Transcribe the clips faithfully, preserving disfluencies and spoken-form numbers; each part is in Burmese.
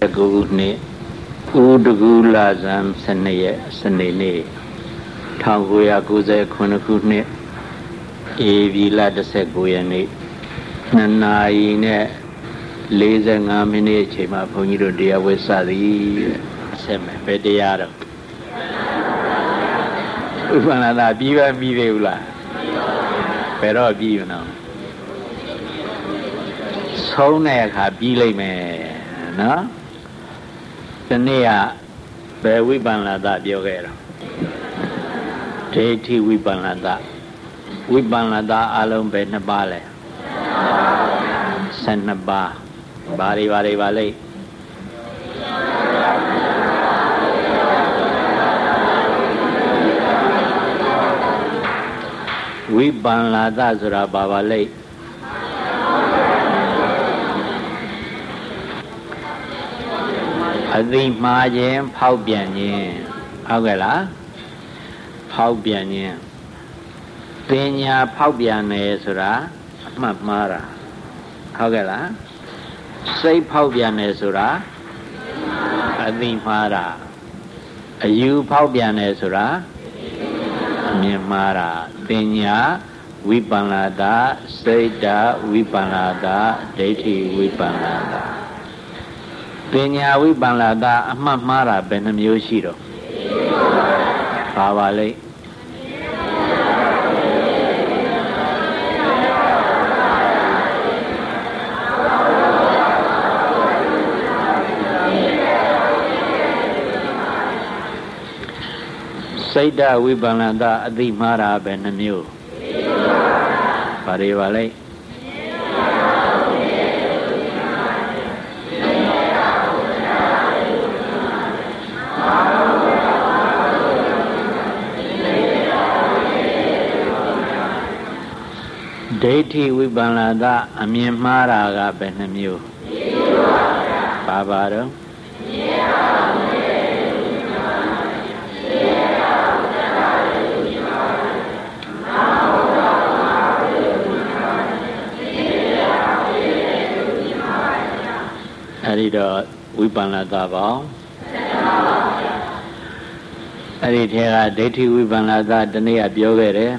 Go ne Udgula Zam Sene Senene Tanguya Guze Kunakune Evila the Seguyane Nanaine Lazing Amine Chema Punido Dia Wesadi Sem Pediado Ufanada Biva Vivula Pero Bivano Sone Habile me no the near Bear Wibanada Biogera Tati Wibanada Wibanada Alum Benabale Senaba Bari Bari Valley Wibanada Zura Babale Adi Majem Paubianye Agela Paubianye Penya Paubiane Sura Mamara Agela Say Paubiane Sura Adi Mara Ayu Paubiane Sura Mimara Penya Wibanada Seda Wibanada Deiti Wibanada Penya Wibanada Amamara Benam Yoshiro Pavale Seda Wibanada Adi Mara Benam Yo Parivale Deiti Wibanada Amyamara Benamio Babaro Arido Wibanada Bao Aritera Deiti Wibanada Dania Biogere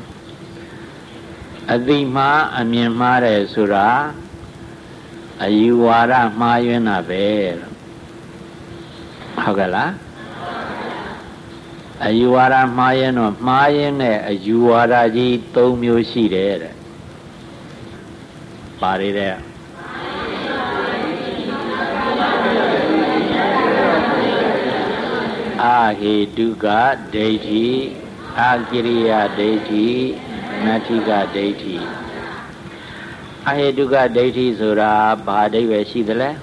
Adima Amyamare Sura Ayuara Mayana Bear Hagala Ayuara Mayano Mayane Ayuara Ji Tomio Shire Pari there Ahi Duga Deiti Agiriya Deiti Natika Deiti Aheduga Deiti Sura Bhadeva Shidale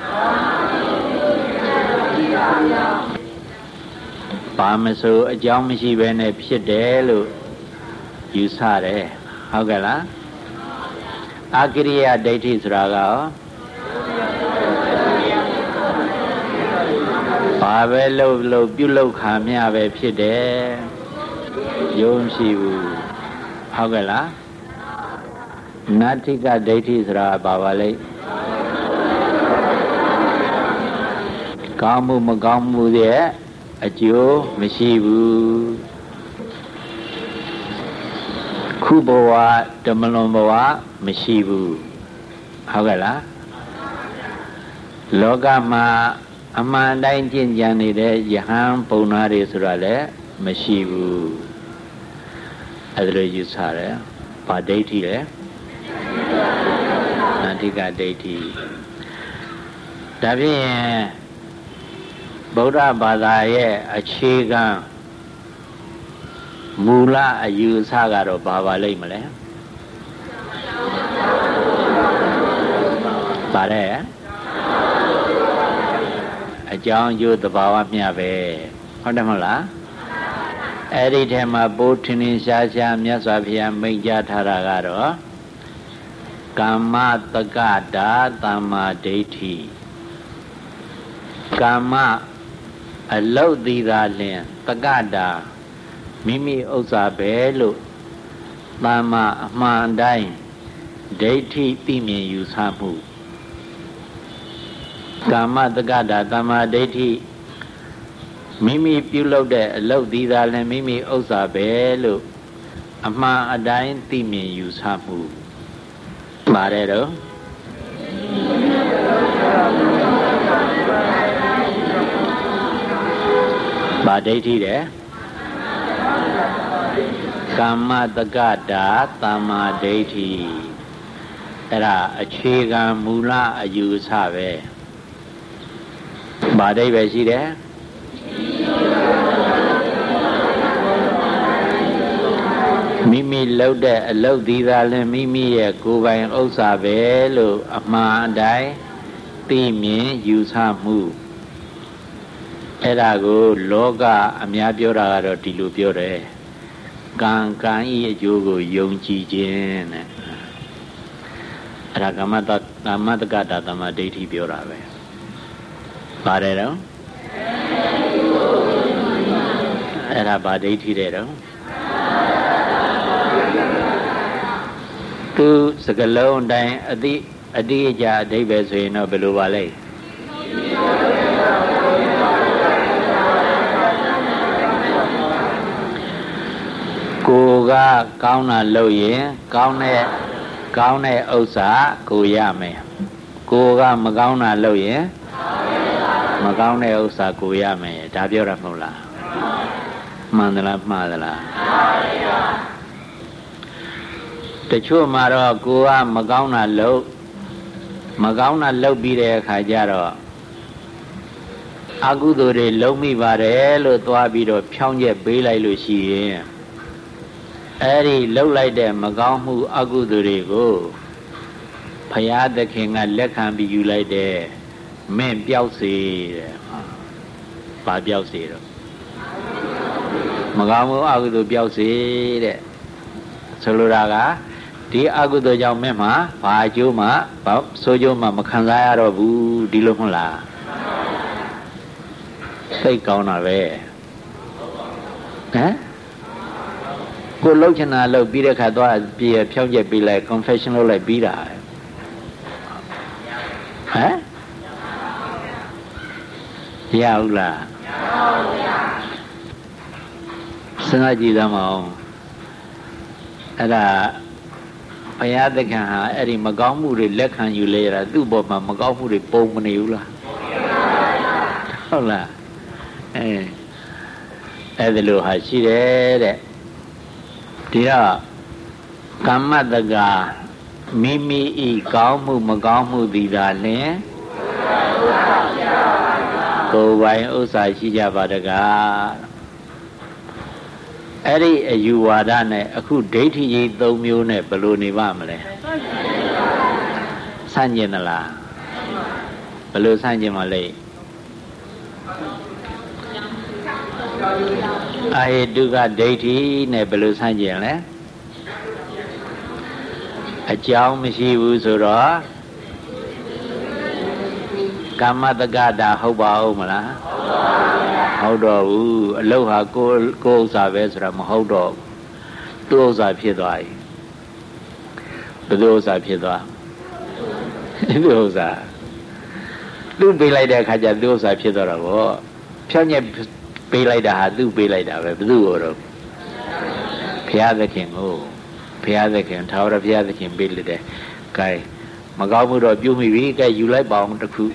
Pamaso Ajamishi Bene Pidelu Usare Hagala Agiriya Deiti Suraga Pavelo Lo Bulo Kamia Pide Yom Shivu Hagala Natika Deiti Sra Bavale Kamu Magamu de Ajo Mishibu Kubowa Damalombawa Mishibu Hagala Logama Amanda Jani de Yahan Ponari Surale Mishibu Adre Yusare Padeti Natika Deiti Davi Boda Badaye Achiga Mula Ayusagaro Bavale Male Pare A John you the Bawa Miave Hodamala Eritema Botini Shasha Myasavia Meja Taragaro Kama Tagada Tama Deiti Kama Alodi Ralin Tagada Mimi Osa Belu Tama Mandai Deiti Timi Yusamu ကာမတက္ကတာတမ္မာဒိဋ္ဌိမိမိပြုလုပ်တဲ့အလုပ်ဒီသာလည်းမိမိဥစ္စာပဲလို့အမှန်အတိုင်းသိမြင်ယူဆမှုပါတယ်တော့ဘာဒိဋ္ဌိတဲ့ကာမတက္ကတာတမ္မာဒိဋ္ဌိအဲ့ဒါအခြေခံမူလအယူဆပဲဘာဒိဋ္ဌိပဲရှိတယ်မိမိလုပ်တဲ့အလုပ်ဒီသာလည်းမိမိရဲ့ကိုယ်ပိုင်ဥစ္စာပဲလို့အမှန်အတိုင်းသိမြင်ယူဆမှုအဲ့ဒါကိုလောကအများပြောတာကတော့ဒီလိုပြောတယ်ကံကံဤအကျိုးကိုယုံကြည်ခြင်းတဲ့အဲ့ဒါကမ္မတကမ္မတက္ကတာတမ္မာဒိဋ္ဌိပြောတာပဲပါတယ်တော့အဲ့ဒါဘာဒိဋ္ဌိတဲ့တော့သူစကလုံးအတိုင်းအတိအတိအကျအဓိပ္ပာယ်ဆိုရင်တော့ဘယ်လိုပါလဲကိုကကောင်းတာလုပ်ရင်ကောင်းတဲ့ကောင်းတဲ့ဥစ္စာကိုရမယ်ကိုကမကောင်းတာလုပ်ရင်မကောင်းတဲ့ဥစ္စာကိုရမယ်ဒါပြောတာမဟုတ်လားမှန်သလားမှားသလားတချို့မှာတော့ကိုကမကောင်းတာလုပ်မကောင်းတာလုပ်ပြီးတဲ့အခါကျတော့အကုသိုလ်တွေလုံးမိပါတယ်လို့သွားပြီးတော့ဖြောင်းချက်ပေးလိုက်လို့ရှိရင်အဲ့ဒီလှုပ်လိုက်တဲ့မကောင်းမှုအကုသိုလ်တွေကိုဘုရားသခင်ကလက်ခံပြီးယူလိုက်တယ်မင်းပျောက်စေတဲ့ဘာပျောက်စေတော့မကောင်းမှုအကုသိုလ်ပျောက်စေတဲ့ဆိုလိုတာကဒီအကုသိုလ်ကြောင့်မင်းမှာဘာအကျိုးမှဘာဆိုးကျိုးမှမခံစားရတော့ဘူးဒီလိုမဟုတ်လားသိကောင်းတာပဲဟမ်ကိုလှုပ်ချင်တာလှုပ်ပြီးတဲ့ခါသွားပြေဖြောင်းချက်ပြီးလိုက် confession လုပ်လိုက်ပြီးတာဟမ်ရဟုတ်လားမရပါဘူးဗျာစဉ်းစားကြည့်သမောင်းအဲ့ဒါဘုရားသခင်ဟာအဲ့ဒီမကောင်းမှုတွေလက်ခံယူလေရတာသူ့ဘောမှာမကောင်းမှုတွေပုံမနေဘူးလားဟုတ်လားအဲအဲ့ဒါလိုဟာရှိတယ်တဲ့ဒီတော့ကမ္မတက္ကမိမိဤကောင်းမှုမကောင်းမှုသည်သာလျှင်ကိုယ်ပိုင်ဥစ္စာရှိကြပါတကားအဲ့ဒီအယူဝါဒနဲ့အခုဒိဋ္ဌိကြီး၃မျိုးနဲ့ဘယ်လိုနေပါမလဲဆန့်ကျင်သလားဘယ်လိုဆန့်ကျင်မလဲအာဟိတုကဒိဋ္ဌိနဲ့ဘယ်လိုဆန့်ကျင်လဲအကြောင်းမရှိဘူးဆိုတော့ကမ္မတက္ကတာဟုတ်ပါဦးမလားဟုတ်တော့ဘူးအလုဟာကိုကိုဥစ္စာပဲဆိုတာမဟုတ်တော့သူ့ဥစ္စာဖြစ်သွားပြီဘယ်သူဥစ္စာဖြစ်သွားသူ့ဥစ္စာသူ့ပေးလိုက်တဲ့အခါကျသူ့ဥစ္စာဖြစ်သွားတော့ဗောဖြောင်းညက်ပေးလိုက်တာဟာသူ့ပေးလိုက်တာပဲဘယ်သူ့ကိုတော့ဘုရားသခင်ကိုဘုရားသခင်ထာဝရဘုရားသခင်ပေးလိုက်တယ်ကဲမကောင်းမှုတော့ပြုမိပြီကဲယူလိုက်ပါအောင်တစ်ခု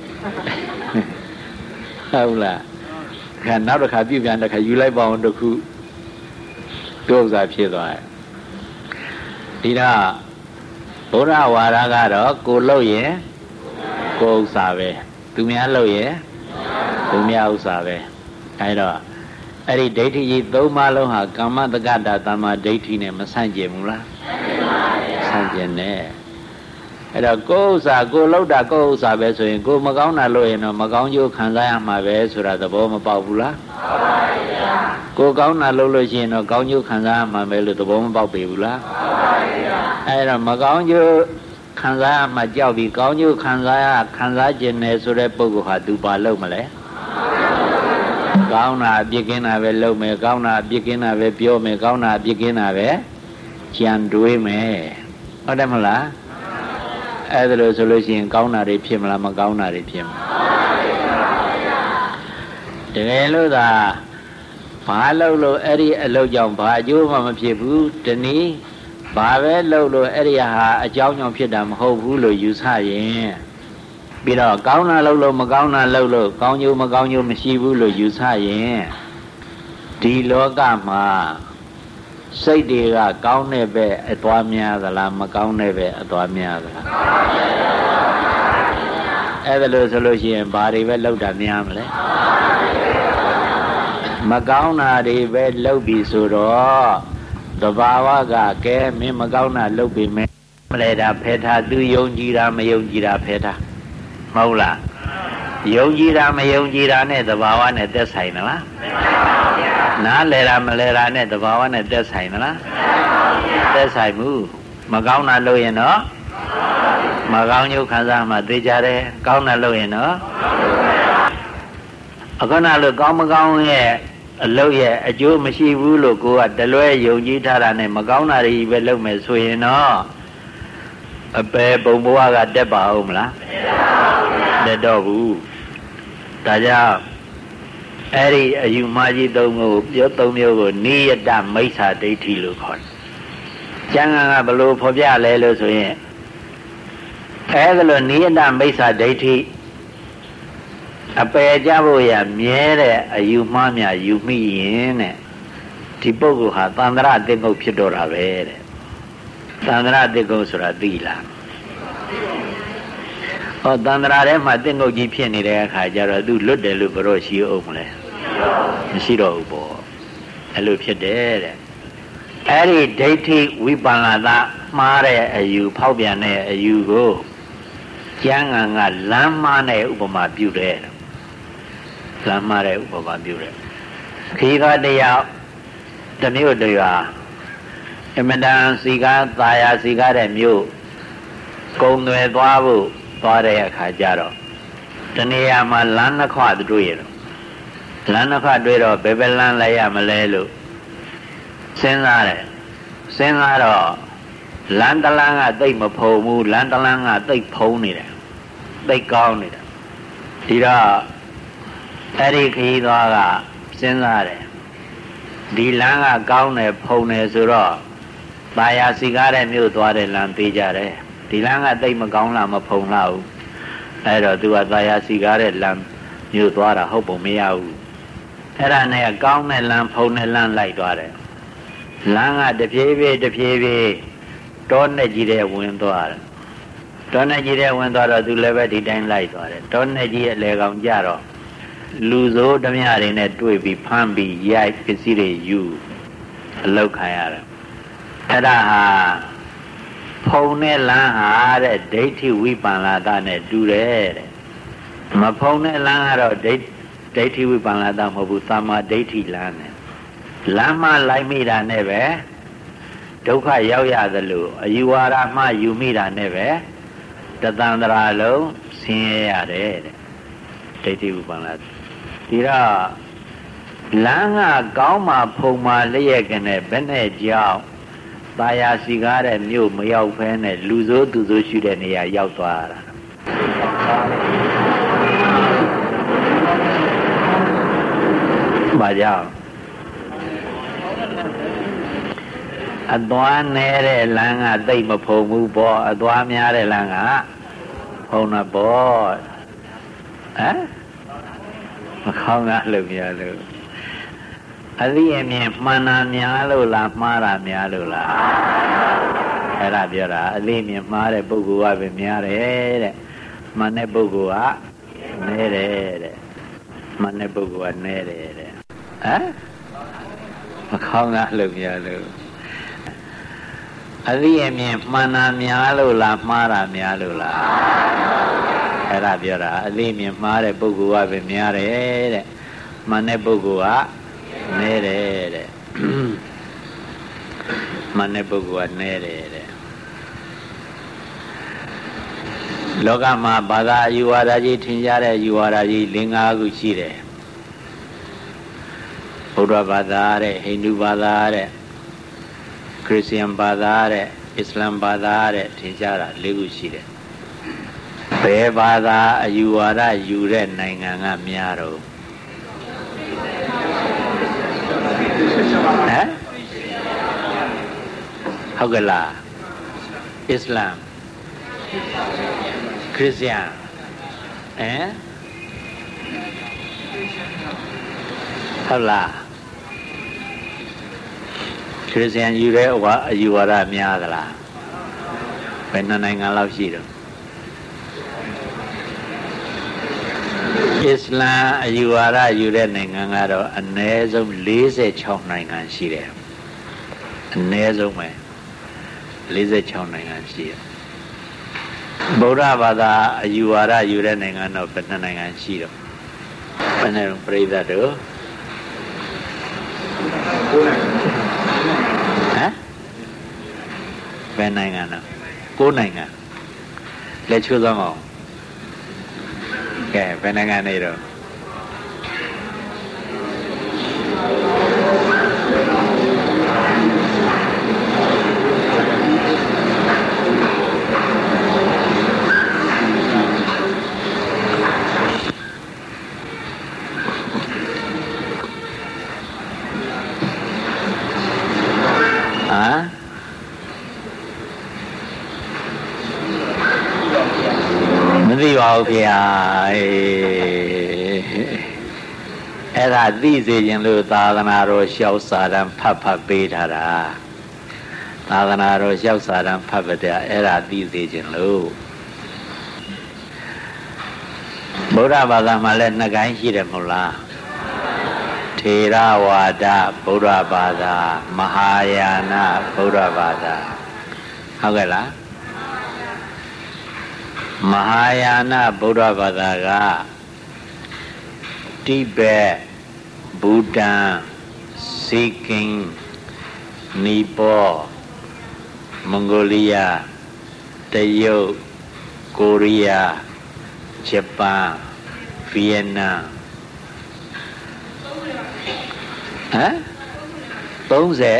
ဟုတ်လားခါနောက်တစ်ခါပြုပြန်တစ်ခါယူလိုက်ပါအောင်တစ်ခုဒုက္ခဖြစ်သွားတယ်ဒီတော့ဘုရားဝါဒကတော့ကိုလှုပ်ရင်ကိုဥစ္စာပဲသူများလှုပ်ရင်သူများဥစ္စာပဲအဲဒါအဲ့ဒီဒိဋ္ဌိကြီးသုံးပါးလုံးဟာကမ္မတက္ကတာတမ္မာဒိဋ္ဌိနဲ့မဆန့်ကျင်ဘူးလားဆန့်ကျင်တယ်အဲ့တော့ကိုယ်ဥစ္စာကိုလှုပ်တာကိုယ်ဥစ္စာပဲဆိုရင်ကိုမကောင်းတာလို့ရင်တော့မကောင်းကျိုးခံစားရမှာပဲဆိုတာသဘောမပေါက်ဘူးလားပေါက်ပါဘူးဗျာကိုကောင်းတာလုပ်လို့ရှိရင်တော့ကောင်းကျိုးခံစားရမှာပဲလို့သဘောမပေါက်ပေဘူးလားပေါက်ပါဘူးဗျာအဲ့တော့မကောင်းကျိုးခံစားရမှာကြောက်ပြီးကောင်းကျိုးခံစားရခံစားခြင်းနဲ့ဆိုတဲ့ပုဂ္ဂိုလ်ဟာသူပါလုပ်မလဲကောင်းတာအပြစ်ကင်းတာပဲလုပ်မယ်ကောင်းတာအပြစ်ကင်းတာပဲပြောမယ်ကောင်းတာအပြစ်ကင်းတာပဲကြံတွေးမယ်ဟုတ်တယ်မလားအဲ့ဒါလို့ဆိုလို့ရှိရင်ကောင်းတာတွေဖြစ်မလားမကောင်းတာတွေဖြစ်မလားတကယ်လို့သာဘာလို့လို့အဲ့ဒီအလုပ်ကြောင့်ဘာအကျိုးမှမဖြစ်ဘူးတနည်းဘာပဲလုပ်လို့အဲ့ဒီဟာအကြောင်းကြောင့်ဖြစ်တာမဟုတ်ဘူးလို့ယူဆရင်ပြီးတော့ကောင်းတာလုပ်လို့မကောင်းတာလုပ်လို့ကောင်းကျိုးမကောင်းကျိုးမရှိဘူးလို့ယူဆရင်ဒီလောကမှာစိတ်တွေကကောင်းတဲ့ဘက်အသွားများသလားမကောင်းတဲ့ဘက်အသွားများသလားအဲ့ဒါလို့ဆိုလို့ရှိရင်ဘာတွေပဲလုပ်တာများမလဲမကောင်းတာတွေပဲလုပ်ပြီးဆိုတော့သဘာဝကကဲမင်းမကောင်းတာလုပ်ပြီးမယ်မလဲတာဖယ်ထားသူယုံကြည်တာမယုံကြည်တာဖယ်ထားမဟုတ်လားယုံကြည်တာမယုံကြည်တာနဲ့သဘာဝနဲ့သက်ဆိုင်သလားနားလဲတာမလဲတာနဲ့သဘာဝနဲ့သက်ဆိုင်သလားသက်ဆိုင်ဘူးမကောင်းတာလုပ်ရင်တော့မကောင်းကျိုးခံစားမှသိကြတယ်ကောင်းတာလုပ်ရင်တော့အခုနလို့ကောင်းမကောင်းရဲ့အလုပ်ရဲ့အကျိုးမရှိဘူးလို့ကိုကတလွဲယုံကြည်ထားတာနဲ့မကောင်းတာတွေပဲလုပ်မယ်ဆိုရင်တော့အပေပုံဘဝကတက်ပါဦးမလားတက်တော့ဘူးဒါကြောင့်အဲ့ဒီအယူမှားကြီးသုံးကိုပြောသုံးမျိုးကိုနိယတမိစ္ဆာဒိဋ္ဌိလို့ခေါ်တယ်ကျမ်းဂန်ကဘလို့ဖော်ပြလဲလို့ဆိုရင်အဲ့ဒါလို့နိယတမိစ္ဆာဒိဋ္ဌိအပယ်ကြဖို့ရမြဲတဲ့အယူမှားများယူမိရင်တဲ့ဒီပုဂ္ဂိုလ်ဟာသန္တရအတိတ်ကုတ်ဖြစ်တော့တာပဲတဲ့သန္တရအတိတ်ကုတ်ဆိုတာသိလားဟောသန္တရာထဲမှာတိတ်ကုတ်ကြီးဖြစ်နေတဲ့အခါကျတော့သူလွတ်တယ်လို့ဘယ်တော့ရှိအောင်မလဲမရှိတော့ဘူးပေါ့အဲ့လိုဖြစ်တယ်တဲ့အဲ့ဒီဒိဋ္ဌိဝိပန္နတာမှားတဲ့အယူဖောက်ပြန်တဲ့အယူကိုကျမ်းဂန်ကလမ်းမနဲ့ဥပမာပြုတယ်လမ်းမတဲ့ဥပမာပြုတယ်ခီးသားတရားတစ်မျိုးတည်းဟာအမတန်စီကားသာယာစီကားတဲ့မျိုးကုံွယ်သွားဖို့သွားတဲ့အခါကျတော့တနေရာမှာလမ်းနှစ်ခွတွေ့ရတော့လမ်းနှစ်ခွတွေ့တော့ဘယ်ဘက်လမ်းလိုက်ရမလဲလို့စဉ်းစားတယ်စဉ်းစားတော့လမ်းတစ်လမ်းကသိပ်မဖုံဘူးလမ်းတစ်လမ်းကသိပ်ဖုံနေတယ်သိပ်ကောင်းနေတယ်ဒီတော့အဲ့ဒီခရီးသွားကစဉ်းစားတယ်ဒီလမ်းကကောင်းတယ်ဖုံတယ်ဆိုတော့တာယာစီကားတဲ့မြို့သွားတဲ့လမ်းပေးကြတယ်ဒီလမ်းကသိပ်မကောင်းလားမဖုံလားဘူးအဲ့တော့သူကတာယာစီကားတဲ့လမ်းမြို့သွားတာဟုတ်ပုံမရဘူးအဲ့ဒါနဲ့ကောင်းတဲ့လမ်းဖုံတဲ့လမ်းလိုက်သွားတယ်လမ်းကတဖြည်းဖြည်းတဖြည်းဖြည်းတောနဲ့ကြီးတဲ့ဝင်သွားတယ်တောနဲ့ကြီးတဲ့ဝင်သွားတော့သူလည်းပဲဒီတိုင်းလိုက်သွားတယ်တောနဲ့ကြီးရဲ့လေကောင်ကြတော့လူဆိုးဓမြတွေနဲ့တွေ့ပြီးဖမ်းပြီးရိုက်ပစ္စည်းတွေယူအလောက်ခံရတယ်အဲ့ဒါဟာဖုံတဲ့လမ်းဟာတဲ့ဒိဋ္ဌိဝိပန္နတာနဲ့တူတယ်တဲ့မဖုံတဲ့လမ်းကတော့ဒိဋ္ဒိဋ္ဌိဝိပန္နတာမဟုတ်ဘူးသမ္မာဒိဋ္ဌိလမ်းနဲ့လမ်းမှလိုက်မိတာနဲ့ပဲဒုက္ခရောက်ရသလိုအယူဝါဒမှယူမိတာနဲ့ပဲတသန္တရာလုံးဆင်းရဲရတယ်တဲ့ဒိဋ္ဌိဝိပန္နဒီတော့လမ်းကကောင်းမှဖုံမှလျက်ကနေဘယ်နဲ့ကြောက်တာယာစီကားတဲ့မြို့မရောက်ဖဲနဲ့လူဆိုးသူဆိုးရှိတဲ့နေရာရောက်သွားတာဘာကြောင့်အသွားနေတဲ့လမ်းကသိပ်မဖုံဘူးပေါ့အသွားများတဲ့လမ်းကဖုံတာပေါ့ဟမ်မခေါင်းကလို့များလို့အသိအမြင်မှန်တာများလို့လားမှားတာများလို့လားအဲ့ဒါပြောတာအသိအမြင်မှားတဲ့ပုဂ္ဂိုလ်ကပဲများတယ်တဲ့မှန်တဲ့ပုဂ္ဂိုလ်ကနည်းတယ်တဲ့မှန်တဲ့ပုဂ္ဂိုလ်ကနည်းတယ်တဲ့ဟမ်မခေါင်းကလို့များလို့အသိအမြင်မှန်တာများလို့လားမှားတာများလို့လားအဲ့ဒါပြောတာအသိအမြင်မှားတဲ့ပုဂ္ဂိုလ်ကပဲများတယ်တဲ့မှန်တဲ့ပုဂ္ဂိုလ်ကနဲတယ်တဲ့မှန်တဲ့ပုဂ္ဂိုလ်ကနဲတယ်တဲ့လောကမှာဘာသာအယူဝါဒကြီးထင်ရှားတဲ့အယူဝါဒကြီး၄၅ခုရှိတယ်ဗုဒ္ဓဘာသာတဲ့ဟိန္ဒူဘာသာတဲ့ခရစ်ယာန်ဘာသာတဲ့အစ္စလမ်ဘာသာတဲ့ထင်ရှားတာ၄ခုရှိတယ်ဘယ်ဘာသာအယူဝါဒယူတဲ့နိုင်ငံကများတော့ hả học cái là Islam Christian hả học là Christian yêu đấy quá yêu ra miếng cái là bên này ngang lao xí rồi Islam yêu ra yêu đấy ngang ngang rồi anh ấy giống lý sẽ chọn này ngang xí đấy anh ấy giống mày lý sẽ chọn này ngang xí Buddha Bada yêu ra yêu đấy ngang nó bên này ngang xí rồi bên này cũng phải ra được hả bên này ngang nào cô này ngang lấy chưa ra không kẻ bên này ngang này rồi hả mình đi vào kìaအဲ့ဒါသိစေခြင်းလို့သာသနာတော်လျှောက်စာတမ်းဖတ်ဖတ်ပေးထားတာသာသနာတော်လျှောက်စာတမ်းဖတ်ဖတ်တဲ့အဲ့ဒါသိစေခြင်းလို့ဗုဒ္ဓဘာသာမှာလည်းနှစ်ကိုင်းရှိတယ်မဟုတ်လားထေရဝါဒဗုဒ္ဓဘာသာမဟာယာနဗုဒ္ဓဘာသာဟုတ်ကဲ့လားမဟာယာနဗုဒ္ဓဘာသာကတိဘက်ဘူတန်စီကင်နီပေါမွန်ဂိုလီးယားတရုတ်ကိုရီးယားဂျပန်ဗီယက်နမ်ဟမ်သုံးဆယ်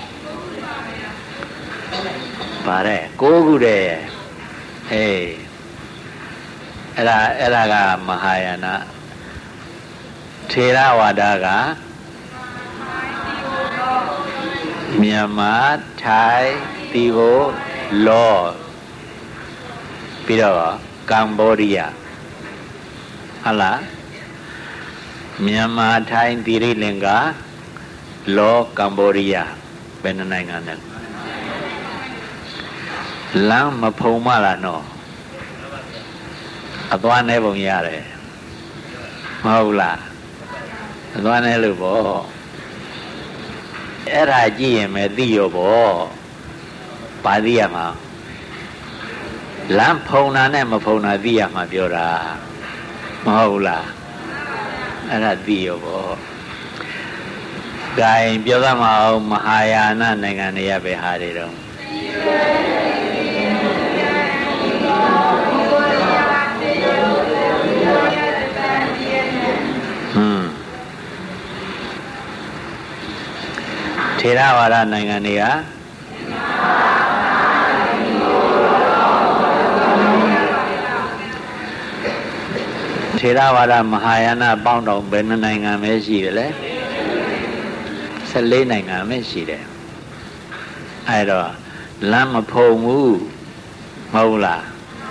ပါတယ်ကိုးခုတည်းဟေးအဲ့ဒါအဲ့ဒါကမဟာယာနထေရဝါဒကမြန်မာထိုင်းတီဟိုလောပြီးတော့ကမ္ဘောဒီးယားဟုတ်လားမြန်မာထိုင်းသီရိလင်္ကာလောကမ္ဘောဒီးယားဘယ်နိုင်ငံလဲလမ်းမဖုံမလားနော်အသွားနေပုံရတယ်မဟုတ်လားအသွားနေလို့ပေါ့အဲ့ဒါကြည့်ရင်ပဲသိရောပေါ့ပါသိရမှာလမ်းဖုံတာနဲ့မဖုံတာသိရမှာပြောတာမဟုတ်လားအဲ့ဒါသိရောပေါ့ဂိုင်းပြောသမှာအောင်မဟာယာနနိုင်ငံတွေကပဲဟာတွေတော့ထေရဝါဒနိုင်ငံတွေကထေရဝါဒမဟာယာနပေါင်းတော်ဘယ်နိုင်ငံပဲရှိတယ်လဲဆယ်လေးနိုင်ငံပဲရှိတယ်အဲ့တော့လမ်းမဖုံဘူးမဟုတ်လား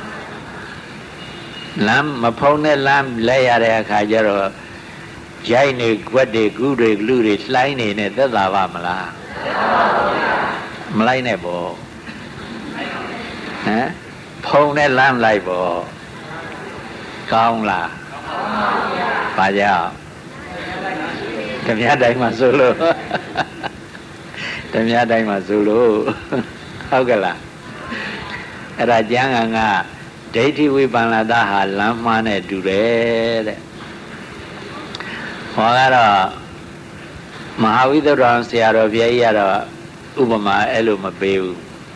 လမ်းမဖုံတဲ့လမ်းလဲရတဲ့အခါကျတော့ရိုက်နေကွက်တွေကူးတွေလူတွေလှိုင်းနေနဲ့သက်သာပါမလားမလိုက်နဲ့ပေါ့ဟမ်ဖုံတဲ့လမ်းလိုက်ပေါ့ကောင်းလားပါကြဓမြတိုင်းမှာဆိုလို့ဓမြတိုင်းမှာဆိုလို့ဟုတ်ကဲ့လားအဲ့ဒါကျမ်းဂန်ကဒိဋ္ဌိဝိပန္နတဟာလမ်းမှားနဲ့တူတယ်တဲ့ဟောကတော့မဟာဝိသုဒ္ဓံဆရာတော်ဘုရားကြီးကတော့ဥပမာအဲ့လိုမပေးဘူး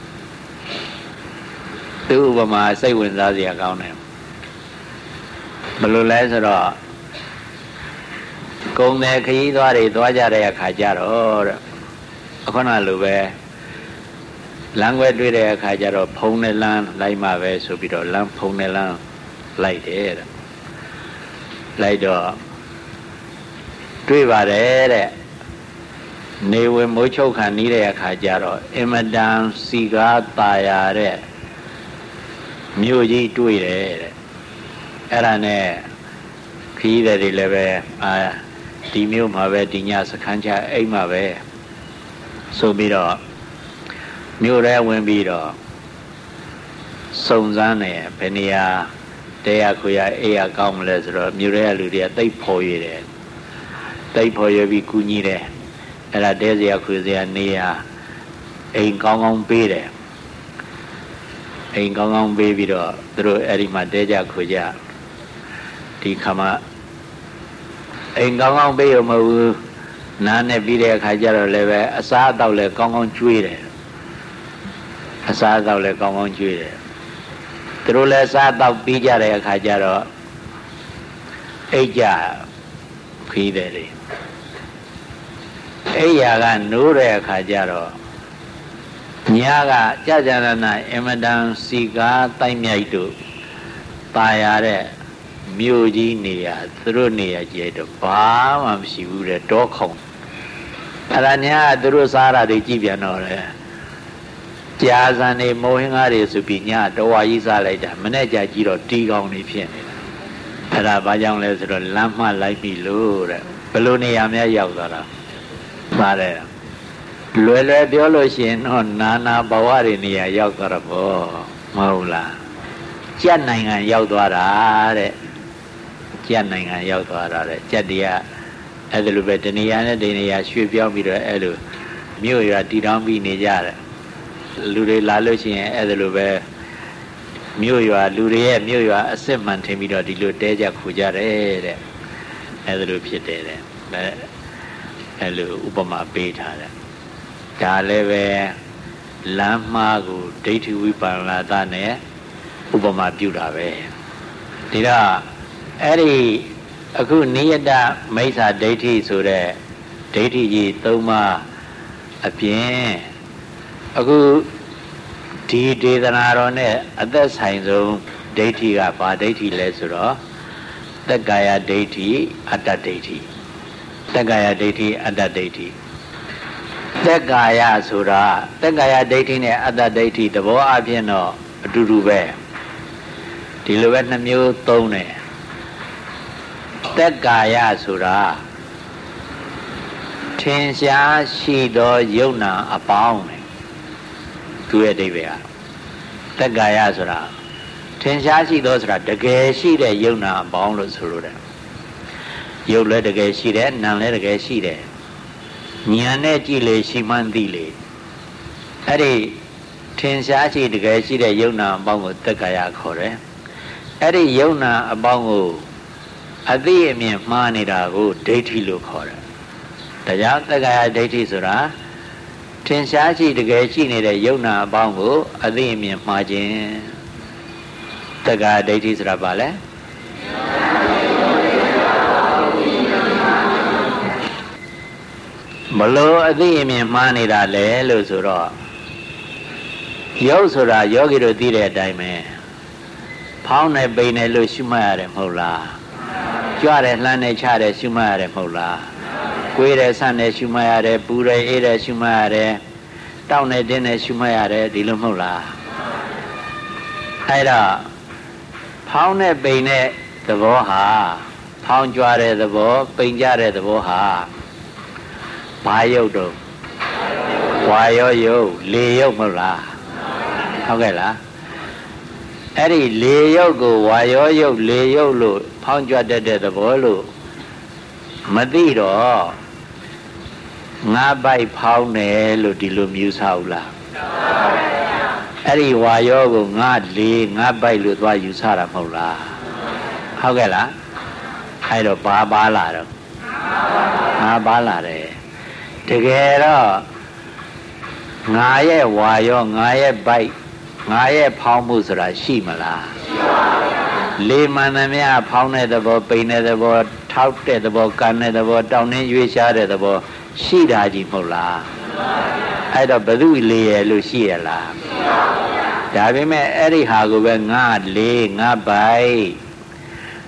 သူဥပမာစိတ်ဝင်စားစရာကောင်းတယ်ဘယ်လိုလဲဆိုတော့ကုံတယ်ခရီးသွားတွေသွားကြတဲ့အခါကျတော့တဲ့အခုနလိုပဲလမ်းခွဲတွေ့တဲ့အခါကျတော့ဖုံးတဲ့လမ်းလိုက်မှပဲဆိုပြီးတော့လမ်းဖုံးတဲ့လမ်းလိုက်တယ်တဲ့လိုက်တော့တွေ့ပါတယ်တဲ့နေဝင်မိုးချုပ်ခံနေတဲ့အခါကျတော့အင်မတန်စီကားตายရတဲ့မြို့ကြီးတွေ့တယ်တဲ့အဲ့ဒါနဲ့ခီးတဲ့တွေလည်းပဲအာဒီမြို့မှာပဲဒီညစခန်းချအိမ်မှာပဲဆိုပြီးတော့မြို့ထဲဝင်ပြီးတော့စုံစမ်းနေဘယ်နေရာတရားခွေရအေးရကောင်းမလဲဆိုတော့မြို့ထဲကလူတွေကတိတ်ဖော်ရတယ်တိတ်ဖော်ရပြီးကူညီတယ်အဲ့ဒါတဲစရာခွေစရာနေရာအိမ်ကောင်းကောင်းပေးတယ်အိမ်ကောင်းကောင်းပေးပြီးတော့သူတို့အဲ့ဒီမှာတဲကြခွေကြဒီခါမှအိမ်ကောင်းကောင်းပေးရမဟုတ်ဘူးနားနဲ့ပြီးတဲ့အခါကျတော့လည်းပဲအစားအသောက်လည်းကောင်းကောင်းကျွေးတယ်အစားအသောက်လည်းကောင်းကောင်းကျွေးတယ်သူတို့လည်းစားအသောက်ပြီးကြတဲ့အခါကျတော့အိတ်ကြခီးတယ်လေအိယာကနိုးတဲ့အခါကျတော့ညကကြာကြာနာနာအမတန်စီကားတိုက်မြိုက်တို့ပါရတဲ့မြို့ကြီးနေရသူတို့နေရကြည့်တော့ဘာမှမရှိဘူးတဲ့တောခုံအဲ့ဒါညကသူတို့စားတာတွေကြည့်ပြန်တော့လေကြာစံနေမိုးဟင်းကားတွေဆိုပြီးညတော်ဝါကြီးစားလိုက်တာမနေ့ကျကြည့်တော့တီကောင်းနေဖြစ်နေတာအဲ့ဒါဘာကြောင့်လဲဆိုတော့လမ်းမှလိုက်ပြီလို့တဲ့ဘယ်လိုနေရာများရောက်သွားတာပါတယ်လွယ်လွယ်ပြောလို့ရှိရင်တော့နာနာဘဝတွေနေရာရောက်သွားတော့ဘောမဟုတ်လားကြက်နိုင်ငံရောက်သွားတာတဲ့ကြက်နိုင်ငံရောက်သွားတာတဲ့ကြက်တွေကအဲ့ဒါလိုပဲတနေရာနဲ့တနေရာရွှေ့ပြောင်းပြီးတော့အဲ့လိုမြို့ရွာတည်ထောင်ပြီးနေကြတယ်လူတွေလာလို့ရှိရင်အဲ့ဒါလိုပဲမြို့ရွာလူတွေရဲ့မြို့ရွာအစစ်မှန်ထင်ပြီးတော့ဒီလိုတဲကြခူကြတယ်တဲ့အဲ့ဒါလိုဖြစ်တယ်တဲ့အဲ့လိုဥပမာပေးထားတယ်ဒါလည်းပဲလမ်းမှားကိုဒိဋ္ဌိဝိပန္နတာနဲ့ဥပမာပြုတာပဲဒီတော့အဲ့ဒီအခုနိယတမိစ္ဆာဒိဋ္ဌိဆိုတဲ့ဒိဋ္ဌိကြီးသုံးပါးအပြင်အခုဒီဒေသနာတော်နဲ့အသက်ဆိုင်ဆုံးဒိဋ္ဌိကဘာဒိဋ္ဌိလဲဆိုတော့သက္ကာယဒိဋ္ဌိအတ္တဒိဋ္ဌိသက္ကာယဒိဋ္ဌိအတ္တဒိဋ္ဌိသက္ကာယဆိုတာသက္ကာယဒိဋ္ဌိနဲ့အတ္တဒိဋ္ဌိသဘောအပြင်တော့အတူတူပဲဒီလိုပဲနှမျိုးသုံးတယ်သက္ကာယဆိုတာထင်ရှားရှိသောယုံနာအပေါင်းလေသူရဲ့အဓိပ္ပာယ်ကသက္ကာယဆိုတာထင်ရှားရှိသောဆိုတာတကယ်ရှိတဲ့ယုံနာအပေါင်းလို့ဆိုလိုတယ်ယုတ်လည်းတကယ်ရှိတယ်နာမ်လည်းတကယ်ရှိတယ်ဉာဏ်နဲ့ကြည့်လေရှိမှန်းသိလေအဲ့ဒီထင်ရှားရှိတကယ်ရှိတဲ့ယုံနာအပေါင်းကိုသက္ကာယခေါ်တယ်အဲ့ဒီယုံနာအပေါင်းကိုအသိအမြင်မှားနေတာကိုဒိဋ္ဌိလို့ခေါ်တယ်ဒါကြောင့်သက္ကာယဒိဋ္ဌိဆိုတာထင်ရှားရှိတကယ်ရှိနေတဲ့ယုံနာအပေါင်းကိုအသိအမြင်မှားခြင်းသက္ကာယဒိဋ္ဌိဆိုတာဘာလဲဘလို့အသိအမြင်မှားနေတာလဲလို့ဆိုတော့ယုတ်ဆိုတာယောဂီတို့သိတဲ့အတိုင်းပဲဖောင်းနေပိန်နေလို့ရှုမှတ်ရတယ်မဟုတ်လားကြွတယ်လှမ်းနေချတယ်ရှုမှတ်ရတယ်မဟုတ်လားကိုယ်တယ်ဆန့်နေရှုမှတ်ရတယ်ပူတယ်အေးတယ်ရှုမှတ်ရတယ်တောက်နေတင်းနေရှုမှတ်ရတယ်ဒီလိုမဟုတ်လားအဲ့တော့ဖောင်းနေပိန်တဲ့သဘောဟာဖောင်းကြွတဲ့သဘောပိန်ကြတဲ့သဘောဟာဘာယုတ်တော့ဝါရောယုတ်လေယုတ်မဟုတ်လားဟုတ်ကဲ့လားအဲ့ဒီလေယုတ်ကိုဝါရောယုတ်လေယုတ်လို့ဖောင်းကြွတတ်တဲ့သဘောလို့မသိတော့ငါးပိုက်ဖောင်းတယ်လို့ဒီလိုမျိုးဆောက်လားအဲ့ဒီဝါရောကိုငါးလေငါးပိုက်လို့သွားယူဆတာမဟုတ်လားဟုတ်ကဲ့လားအဲ့တော့ဘာပါလာတော့ငါးပါလာတယ်တကယ်တော့ငါရဲ့ဝါရောငါရဲ့ဘိုက်ငါရဲ့ဖောင်းမှုဆိုတာရှိမလားရှိပါဘူးလေမှန်သမျှဖောင်းတဲ့သဘောပိန်တဲ့သဘောထောက်တဲ့သဘောကန်တဲ့သဘောတောင်းနှင်းရွေးရှားတဲ့သဘောရှိတာကြီးမဟုတ်လားအဲ့တော့ဘယ်သူလေရလို့ရှိရလားဒါပေမဲ့အဲ့ဒီဟာကိုပဲငါလေငါဘိုက်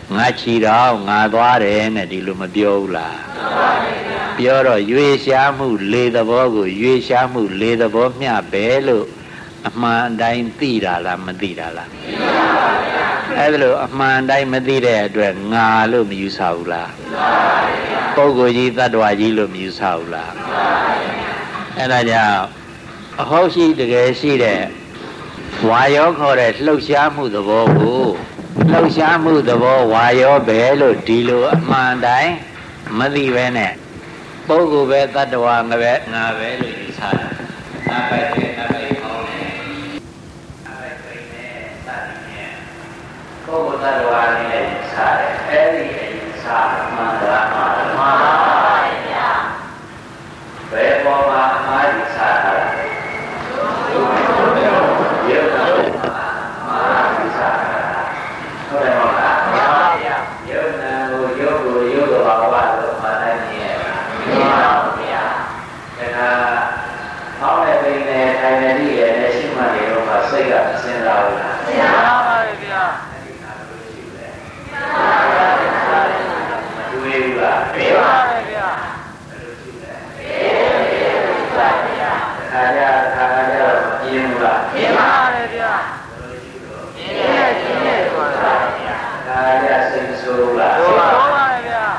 ငါချီတော့ငါသွားတယ်နဲ့ဒီလိုမပြောဘူးလားပြောတော့ရွေရှားမှုလေသဘောကိုရွေရှားမှုလေသဘောမျှပဲလို့အမှန်တိုင်းသိတာလားမသိတာလားသိပါပါဗျာအဲ့ဒါလို့အမှန်တိုင်းမသိတဲ့အတွက်ငါလို့မယူဆဘူးလားသိပါပါဗျာပုဂ္ဂိုလ်ကြီးတ attva ကြီးလို့မယူဆဘူးလားသိပါပါဗျာအဲ့ဒါကြောင့်အဟုတ်ရှိတကယ်ရှိတဲ့ဝါယောခေါ်တဲ့လှုပ်ရှားမှုသဘောကိုလှုပ်ရှားမှုသဘောဝါယောပဲလို့ဒီလိုအမှန်တိုင်းမသိပဲနဲ့ပုဂ္ဂိုလ်ပဲတ attva ငါပဲငါပဲလို့ယူဆတာငါပဲငါပဲဟောတယ်ငါပဲပြင်းနေစသည်ဖြင့်ပုဂ္ဂိုလ်တ attva နဲ့ယူဆတယ်အဲ့ဒီယူဆမှန်တာမှန်ပါဗျာဘယ်ပေါ်မှာအမှားယူဆတာလဲရုပ်နာမှာယူဆတာဟုတ်တယ်မဟုတ်လားမှန်ပါဗျာရုပ်နာကိုရုပ်ကိုရုပ်တော်ဘာဝလို့မှတ်နိုင်ရဲ့မှန်ပါဗျာဒါကဟောင်းတဲ့ပိနေထိုင်နေရတဲ့ရှိမှနေတော့မှစိတ်ကစဉ်းစားလို့လားစဉ်းစားပါဗျာအဲ့ဒီနာလို့ရှိတယ်မှန်ပါဗျာမတွေ့ဘူးလားတွေ့ပါဗျာအဲ့လိုရှိတယ်တွေ့ပါဗျာခါကြခါကြတော့မပြင်းဘူးလားပြင်းပါဗျာပြင်းရဲ့ပြင်းရဲ့ဆိုတာဗျာခါကြစိတ်ဆိုးလားဆိုပါဗျာ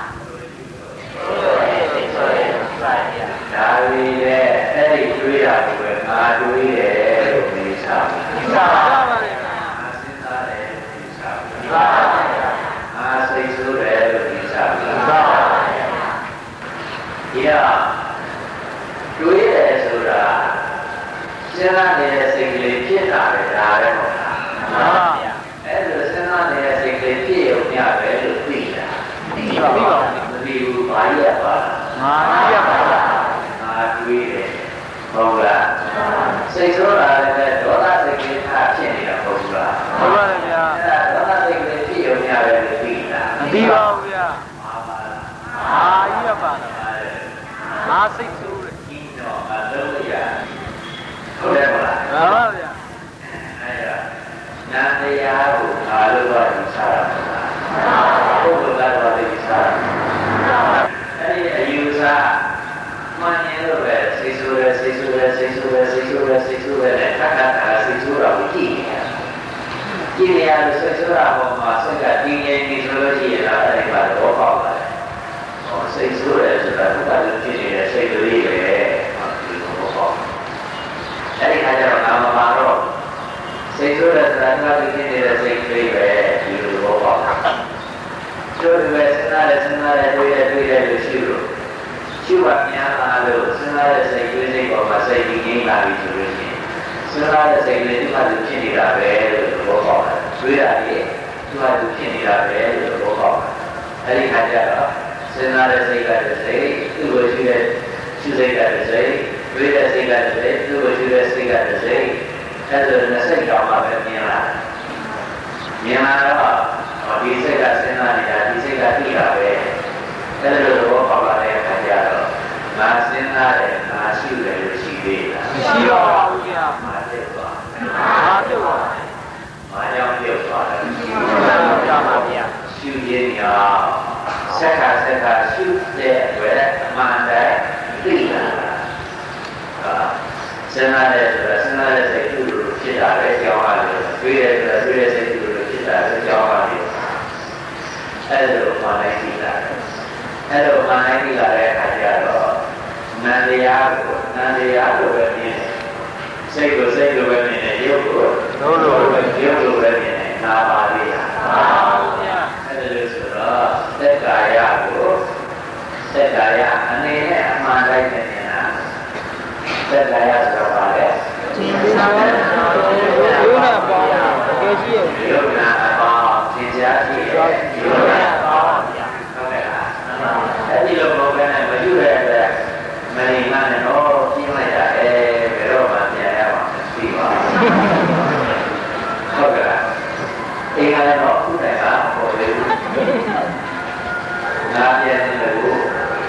ဒါဝိလေအဲ့ဒီတွေးတာကိုပဲငါတွေးတယ်လို့သိစားပါသိစားပါပါဗျာငါစဉ်းစားတယ်လို့သိစားပါသိပါပါဗျာငါစိတ်ဆိုးတယ်လို့သိစားပါသိပါပါဗျာဒီတော့တွေးတယ်ဆိုတာစဉ်းစားနေတဲ့စိတ်ကလေးဖြစ်တာပဲဒါပဲဟုတ်လားမှန်ပါဗျာအဲ့လိုစဉ်းစားနေတဲ့စိတ်ကလေးဖြစ်ရုံမျှပဲလို့သိတာသိပါပါမသိဘူးဘာရပါငါရပါတွေးတယ်ဟုတ်လားစိတ်ဆိုးတာလည်းဒေါသစိတ်ကလေးထားဖြစ်နေတာဟုတ်လားဟုတ်ပါရဲ့ဗျာအဲ့ဒါဒေါသစိတ်ကလေးဖြစ်ရုံများပဲလို့သိတာမသိပါဘူးဗျာမှားပါလားအာကြီးရပါလားငါစိတ်ဆိုးတယ်ကြီးတော့အလုံးရဟုတ်တယ်မလားဟုတ်ပါဗျာအဲ့ဒါနာတရားကိုငါလို့တော့ယူဆတာမဟုတ်လားပုဂ္ဂိုလ်ကတော့သိယူဆတာအဲ့ဒီအယူဆမှန်တယ်လို့ပဲစိတ်ဆိုးတယ်စိတ်ဆိုးတယ်စိတ်ဆိုးတယ်စိတ်ဆိုးတယ်စိတ်ဆိုးတယ်နဲ့ခက်ခက်ခါစိတ်ဆိုးတာကိုကြည့်နေတာကြည့်နေရလို့စိတ်ဆိုးတာပေါ်မှာစိတ်ကတည်ငြိမ်နေဆိုလို့ရှိရင်တော့အဲ့ဒီမှာတော့ပေါက်လာတယ်။ဟောစိတ်ဆိုးတယ်ဆိုတာကလည်းကြည့်နေတဲ့စိတ်ကလေးပဲဟောဒီလိုပေါ့။အဲ့ဒီခါကျတော့နာမပါတော့စိတ်ဆိုးတယ်ဆိုတာကလည်းကြည့်နေတဲ့စိတ်ကလေးပဲဒီလိုပေါ့။ကျိုးတယ်စဉ်းစားတယ်စဉ်းစားတယ်တွေ့တယ်တွေ့တယ်လို့ရှိလို့ကျုပ်ကများလာလို့စဉ်းစားတဲ့စိတ်တွေးစိတ်ပေါ်မှာစိတ်ကြီးငြိမ်းလာပြီဆိုလို့ရှိရင်စဉ်းစားတဲ့စိတ်တွေဒီမှာသူဖြစ်နေတာပဲလို့ပြောပေါက်တယ်။တွေးရတယ်ဒီမှာသူဖြစ်နေတာပဲလို့ပြောပေါက်တယ်။အဲဒီခါကျတော့စဉ်းစားတဲ့စိတ်ကလည်းစိတ်သူ့ကိုရှိတဲ့ရှိစိတ်ကလည်းစိတ်တွေးတဲ့စိတ်ကလည်းစိတ်သူ့ကိုရှိတဲ့စိတ်ကလည်းစိတ်အဲဒါနဲ့စိတ်ကြောင့်မှပဲမြင်လာတယ်။မြင်လာတော့ဒီစိတ်ကစဉ်းစားနေတာဒီစိတ်ကသိတာပဲ။အဲလိုတော့ပေါက်လာတဲ့အခါကျတော့ငါစဉ်းစားတယ်ငါရှိတယ်လို့ရှိသေးလားမရှိတော့ပါဘူးဗျာမာပြုတ်သွားမာပြုတ်သွားမာကြောင့်ပြုတ်သွားတယ်ရှိပါပါဗျာရှိရင်းညာဆက်ခါဆက်ခါရှိတဲ့အတွက်အမှန်တိုင်းသိလာတာစဉ်းစားတယ်ဆိုတာစဉ်းစားတဲ့စိတ်သူ့လိုဖြစ်တာပဲကြောင်းရတယ်တွေးတယ်ဆိုတာတွေးတဲ့စိတ်သူ့လိုဖြစ်တာပဲကြောင်းရတယ်အဲလိုမှလည်းသိလာတယ်အဲ့လိုမှန်တိုင်းကြည့်လာတဲ့အခါကျတော့နန္တရားကိုနန္တရားလိုပဲမြင်တယ်စိတ်ကိုစိတ်လိုပဲမြင်တယ်ရုပ်ကိုရုပ်လိုပဲရုပ်လိုပဲမြင်တယ်နာပါလိမ့်မှန်ပါဗျာအဲ့ဒါလို့ဆိုတော့သက်ကာယကိုသက်ကာယအနေနဲ့အမှန်တိုင်းမြင်တာသက်ကာယဆိုတော့ပါလေဒီနာယုနာပါတကယ်ရှိရဲ့ယုနာပါသင်ကြားရှိရဲ့ယုနာပါဗျာအဲ့ဒီလိုပုံနဲ့မယူရတဲ့မင်းမနဲ့တော့ပြင်းလိုက်ရတယ်ဘယ်တော့မှပြန်ရမှာမရှိပါဘူးဟုတ်ကဲ့အေးကလည်းတော့ခုတိုင်ကပေါ်လေဘူးငါပြန်နေလို့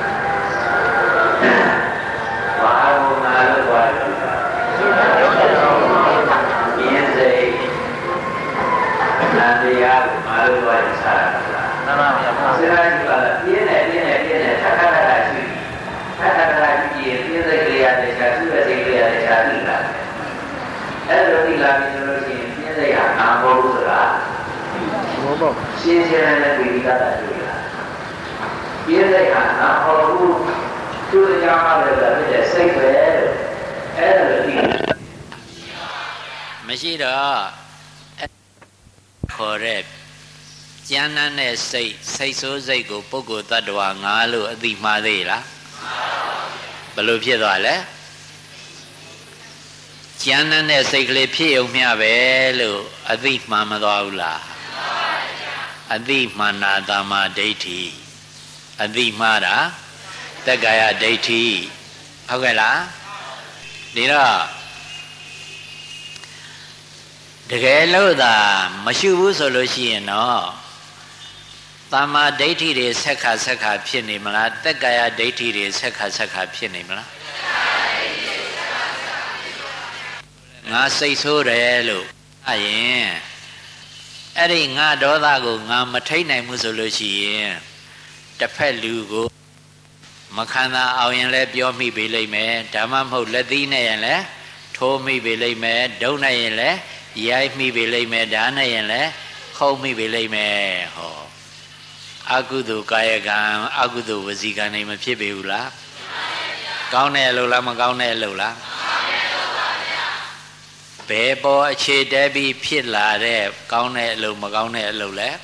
ဘာလို့ငါလို့ပြောရလဲပြင်းစိတ်နာတရားကိုငါလို့ပြောရစားတာနာဟောဘူးသူ့ကြောင့်လည်းတဲ့စိတ်ပဲအဲ့ဒါလည်းဒီမရှိတော့ခေါ်တဲ့ကျမ်းမ်းတဲ့စိတ်စိတ်ဆိုးစိတ်ကိုပုဂ္ဂိုလ်တ attva ငါလို့အသိမှားသေးလားဘယ်လိုဖြစ်သွားလဲကျမ်းမ်းတဲ့စိတ်ကလေးဖြစ်ုံမျှပဲလို့အသိမှန်မသွားဘူးလားအသိမှန်တာသမ္မာဒိဋ္ဌိအသိမှားတာတက္ကာယဒိဋ္ဌိဟုတ်ကဲ့လားဒီတော့တကယ်လို့သာမရှိဘူးဆိုလို့ရှိရင်တော့သမ္မာဒိဋ္ဌိတွေဆက်ခါဆက်ခါဖြစ်နေမလားတက္ကာယဒိဋ္ဌိတွေဆက်ခါဆက်ခါဖြစ်နေမလားငါစိတ်ဆိုးတယ်လို့အရင်အဲ့ဒီငါဒေါသကိုငါမထိတ်နိုင်ဘူးဆိုလို့ရှိရင်တစ်ဖက်လူကိုမခံသာအောင်ရင်လည်းပြောမိပေလိမ့်မယ်ဒါမှမဟုတ်လက်သီးနဲ့ရင်လည်းထိုးမိပေလိမ့်မယ်ဒုံနဲ့ရင်လည်းရိုက်မိပေလိမ့်မယ်ဓာတ်နဲ့ရင်လည်းခုံမိပေလိမ့်မယ်ဟောအကုသိုလ်ကာယကံအကုသိုလ်ဝစီကံတွေမဖြစ်ပေဘူးလားကောင်းတဲ့အလုပ်လားမကောင်းတဲ့အလုပ်လားဘယ်ပေါ်အခြေတည်းပြီးဖြစ်လာတဲ့ကောင်းတဲ့အလုပ်မကောင်းတဲ့အလုပ်လဲ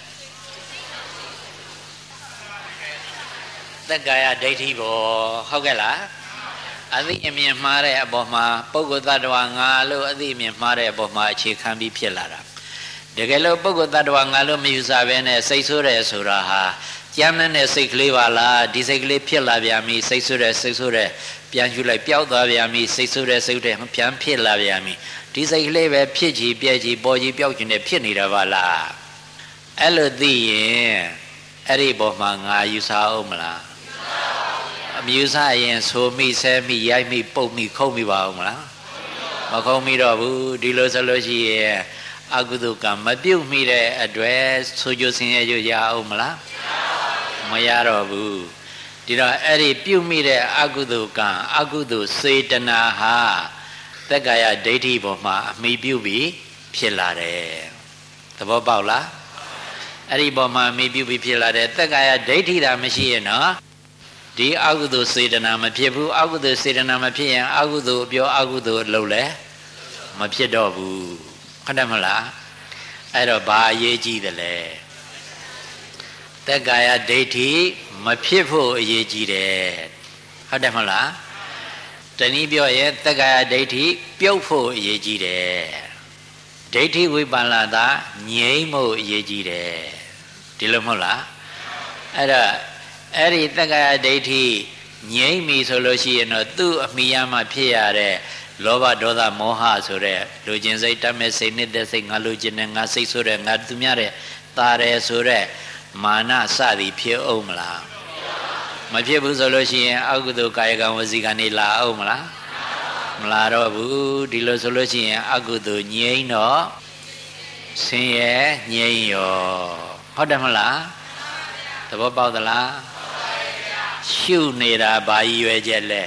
တက္ကာယဒိဋ္ဌိပေါ်ဟုတ်ကဲ့လားအသိအမြင်မှားတဲ့အပေါ်မှာပုဂ္ဂိုလ်တ attva ငါလို့အသိအမြင်မှားတဲ့အပေါ်မှာအခြေခံပြီးဖြစ်လာတာတကယ်လို့ပုဂ္ဂိုလ်တ attva ငါလို့မယူဆဘဲနဲ့စိတ်ဆိုးတယ်ဆိုတာဟာကြမ်းတဲ့စိတ်ကလေးပါလားဒီစိတ်ကလေးဖြစ်လာပြန်ပြီစိတ်ဆိုးတယ်စိတ်ဆိုးတယ်ပြန်ယူလိုက်ပျောက်သွားပြန်ပြီစိတ်ဆိုးတယ်စိတ်တယ်ပြန်ဖြစ်လာပြန်ပြီဒီစိတ်ကလေးပဲဖြစ်ချီပြက်ချီပေါ်ချီပျောက်ချင်တယ်ဖြစ်နေတာပါလားအဲ့လိုသိရင်အဲ့ဒီပေါ်မှာငါယူဆအောင်မလားအမြူဆရင်ဆိုမိဆဲမိရိုက်မိပုတ်မိခုံမိပါအောင်မလားမခုံမိတော့ဘူးဒီလိုဆိုလို့ရှိရင်အကုသိုလ်ကမပြုတ်မိတဲ့အတွက်ဆိုကြဆင်းရဲရအောင်မလားမရတော့ဘူးဒီတော့အဲ့ဒီပြုတ်မိတဲ့အကုသိုလ်ကအကုသိုလ်စေတနာဟာတက္ကာယဒိဋ္ဌိပေါ်မှာအမိပြုပြီးဖြစ်လာတယ်သဘောပေါက်လားအဲ့ဒီပေါ်မှာအမိပြုပြီးဖြစ်လာတယ်တက္ကာယဒိဋ္ဌိသာမရှိရင်တော့ဒီအကုသိုလ်စေတနာမဖြစ်ဘူးအကုသိုလ်စေတနာမဖြစ်ရင်အကုသိုလ်ပြောအကုသိုလ်လုပ်လဲမဖြစ်တော့ဘူးဟုတ်တယ်မလားအဲ့တော့ဘာအရေးကြီးတယ်လဲတက္ကာယဒိဋ္ဌိမဖြစ်ဖို့အရေးကြီးတယ်ဟုတ်တယ်မလားတနည်းပြောရင်တက္ကာယဒိဋ္ဌိပြုတ်ဖို့အရေးကြီးတယ်ဒိဋ္ဌိဝိပန္နတာငြိမ့်ဖို့အရေးကြီးတယ်ဒီလိုမဟုတ်လားအဲ့တော့အဲ့ဒီတက္ကာယဒိဋ္ဌိငြိမ့်ပြီဆိုလို့ရှိရင်တော့သူ့အမိယာမှဖြစ်ရတဲ့လောဘဒေါသမောဟဆိုတဲ့လူကျင်စိတ်တတ်မဲ့စိတ်နှစ်သက်စိတ်ငါလူကျင်တဲ့ငါစိတ်ဆိုတဲ့ငါသူများတဲ့တာတယ်ဆိုတဲ့မာနစသည်ဖြစ်အောင်မလားမဖြစ်ဘူးဆိုလို့ရှိရင်အကုသိုလ်ကာယကံဝစီကံနေလာအောင်မလားမလာတော့ဘူးဒီလိုဆိုလို့ရှိရင်အကုသိုလ်ငြိမ့်တော့ဆင်းရဲငြိမ့်ရောဟုတ်တယ်မလားသဘောပေါက်သလားရှုနေတာဘာရည်ရွယ်ချက်လဲ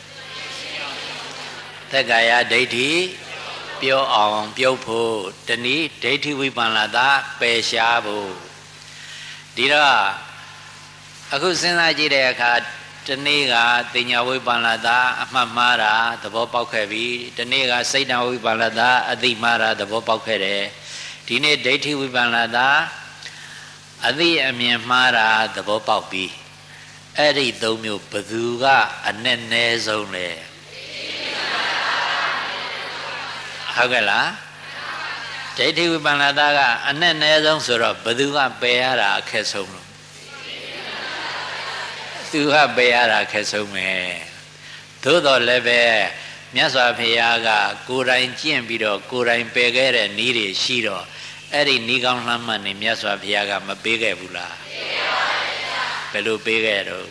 တက္ကာယဒိဋ္ဌိပြောအောင်ပြုတ်ဖို့တနည်းဒိဋ္ဌိဝိပန္နတာပယ်ရှားဖို့ဒီတော့အခုစဉ်းစားကြည့်တဲ့အခါတနေ့ကတင်ညာဝိပန္နတာအမှတ်မှားတာသဘောပေါက်ခဲ့ပြီတနေ့ကစိတ်တဝိပန္နတာအသိမှားတာသဘောပေါက်ခဲ့တယ်ဒီနေ့ဒိဋ္ဌိဝိပန္နတာအသိအမြင်မှားတာသဘောပေါက်ပြီအဲ့ဒီသုံးမျိုးဘယ်သူကအနည်းနည်းဆုံးလဲဟုတ်ကဲ့လားဒိဋ္ဌိဝိပန္နတာကအနည်းနည်းဆုံးဆိုတော့ဘယ်သူကပယ်ရတာအခက်ဆုံးလို့သူကပယ်ရတာအခက်ဆုံးပဲသို့တော်လည်းပဲမြတ်စွာဘုရားကကိုယ်တိုင်ကျင့်ပြီးတော့ကိုယ်တိုင်ပယ်ခဲ့တဲ့နည်းတွေရှိတော့အဲ့ဒီနည်းကောင်းလှမ်းမှန်နေမြတ်စွာဘုရားကမပေးခဲ့ဘူးလားဘယ်လိုပေးခဲ့တော့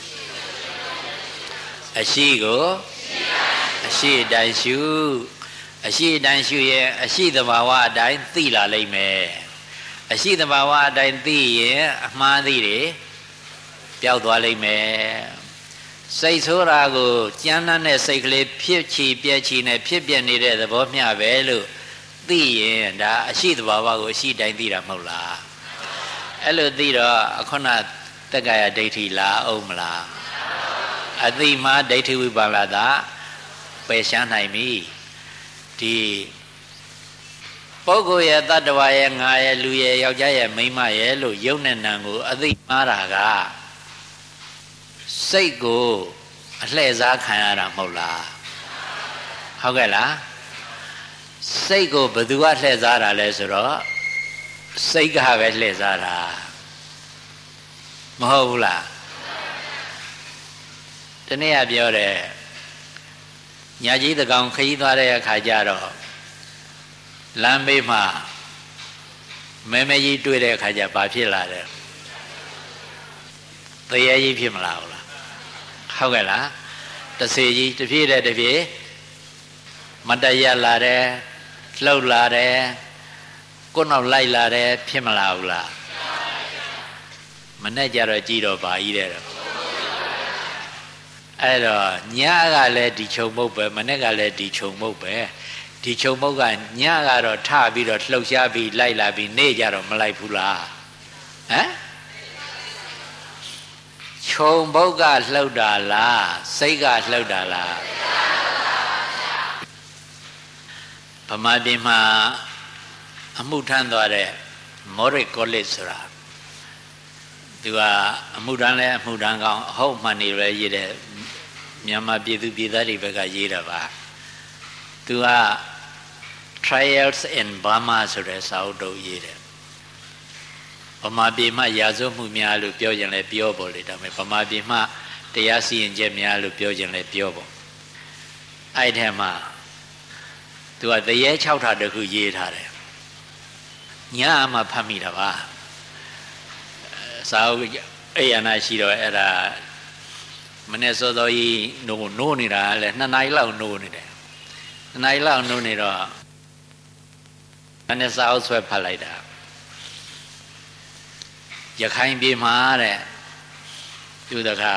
အရှိကိုအရှိအတိုင်းရှုအရှိအတိုင်းရှုရဲ့အရှိသဘာဝအတိုင်းသိလာလိမ့်မယ်အရှိသဘာဝအတိုင်းသိရင်အမှားသိတွေပျောက်သွားလိမ့်မယ်စိတ်ဆိုးတာကိုကြမ်းတမ်းတဲ့စိတ်ကလေးဖြစ်ချီပြက်ချီနဲ့ဖြစ်ပြနေတဲ့သဘောမျှပဲလို့သိရင်ဒါအရှိသဘာဝကိုအရှိတိုင်းသိတာမဟုတ်လားအဲ့လိုသိတော့ခုနတက္ကရာဒိဋ္ဌိလာအောင်မလားအသိမှဒိဋ္ဌိဝိပါဒသာပယ်ရှားနိုင်ပြီဒီပုဂ္ဂိုလ်ရဲ့တ attva ရဲ့ငါရဲ့လူရဲ့ယောက်ျားရဲ့မိန်းမရဲ့လို့ယုံနဲ့နံကိုအသိမှားတာကစိတ်ကိုအလှည့်စားခံရတာမဟုတ်လားဟုတ်ကဲ့လားစိတ်ကိုဘယ်သူကလှည့်စားတာလဲဆိုတော့စိတ်ကပဲလှည့်စားတာမဟုတ်ဘူးလားတနေ့ကပြောတယ်ညာကြီးတကောင်ခရီးသွားတဲ့အခါကျတော့လမ်းဘေးမှာမဲမဲကြီးတွေ့တဲ့အခါကျဘာဖြစ်လာတယ်တရေကြီးဖြစ်မလာဘူးလားဟုတ်ကဲ့လားတဆေကြီးတဖြည်းတဲ့တဖြည်းမတရလာတယ်လှုပ်လာတယ်ကိုယ်နောက်လိုက်လာတယ်ဖြစ်မလာဘူးလားမနဲ့ကြတော့ကြည်တော့ပါကြီးတဲ့အဲ့တော့ညကလည်းဒီခြုံမုတ်ပဲမနဲ့ကလည်းဒီခြုံမုတ်ပဲဒီခြုံမုတ်ကညကတော့ထပြီးတော့လှုပ်ရှားပြီးလိုက်လာပြီးနေကြတော့မလိုက်ဘူးလားဟမ်ခြုံမုတ်ကလှုပ်တာလားစိတ်ကလှုပ်တာလားဗမာပြည်မှာအမှုထမ်းသွားတဲ့မော်ရစ်ကောလိပ်ဆိုတာသူကအမှုထမ်းလဲအမှုထမ်းကောင်းအဟုတ်မှန်နေရရေးတဲ့မြန်မာပြည်သူပြည်သားတွေဘက်ကရေးတာပါသူက Trials in Burma ဆိုတဲ့စာအုပ်တုပ်ရေးတယ်ဗမာပြည်မှာရာဇဝတ်မှုများလို့ပြောရင်လည်းပြောပေါ်လေဒါပေမဲ့ဗမာပြည်မှာတရားစီရင်ချက်များလို့ပြောရင်လည်းပြောပေါ်အဲ့ထဲမှာသူကတရေ၆ထာတခုရေးထားတယ်ညမှဖတ်မိတာပါစာအုပ်အိယာနာရှိတော့အဲ့ဒါမနေ့စောစောကြီးနိုးနိုးနေတာလဲနှစ်နာရီလောက်နိုးနေတယ်နှစ်နာရီလောက်နိုးနေတော့မနေ့စာအုပ်ဆွဲဖတ်လိုက်တာရခိုင်ပြည်မှာတဲ့သူတခါ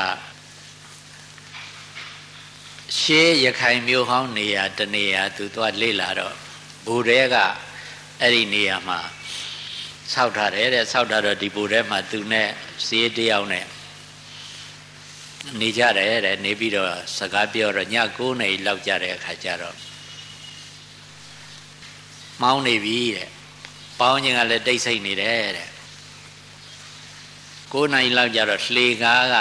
ရှေးရခိုင်မြို့ဟောင်းနေရာတနေရာသူသွားလေ့လာတော့ဘူရဲကအဲ့ဒီနေရာမှာဆောက်ထားတယ်တဲ့ဆောက်ထားတော့ဒီဘူရဲမှာသူနဲ့စီးတယောက်နဲ့နေကြတယ်တဲ့နေပြီးတော့စကားပြောတော့ည၉နာရီလောက်ကြတဲ့အခါကျတော့မောင်းနေပြီတဲ့ပေါင်းခြင်းကလည်းတိတ်ဆိတ်နေတယ်တဲ့၉နာရီလောက်ကြတော့လှေကား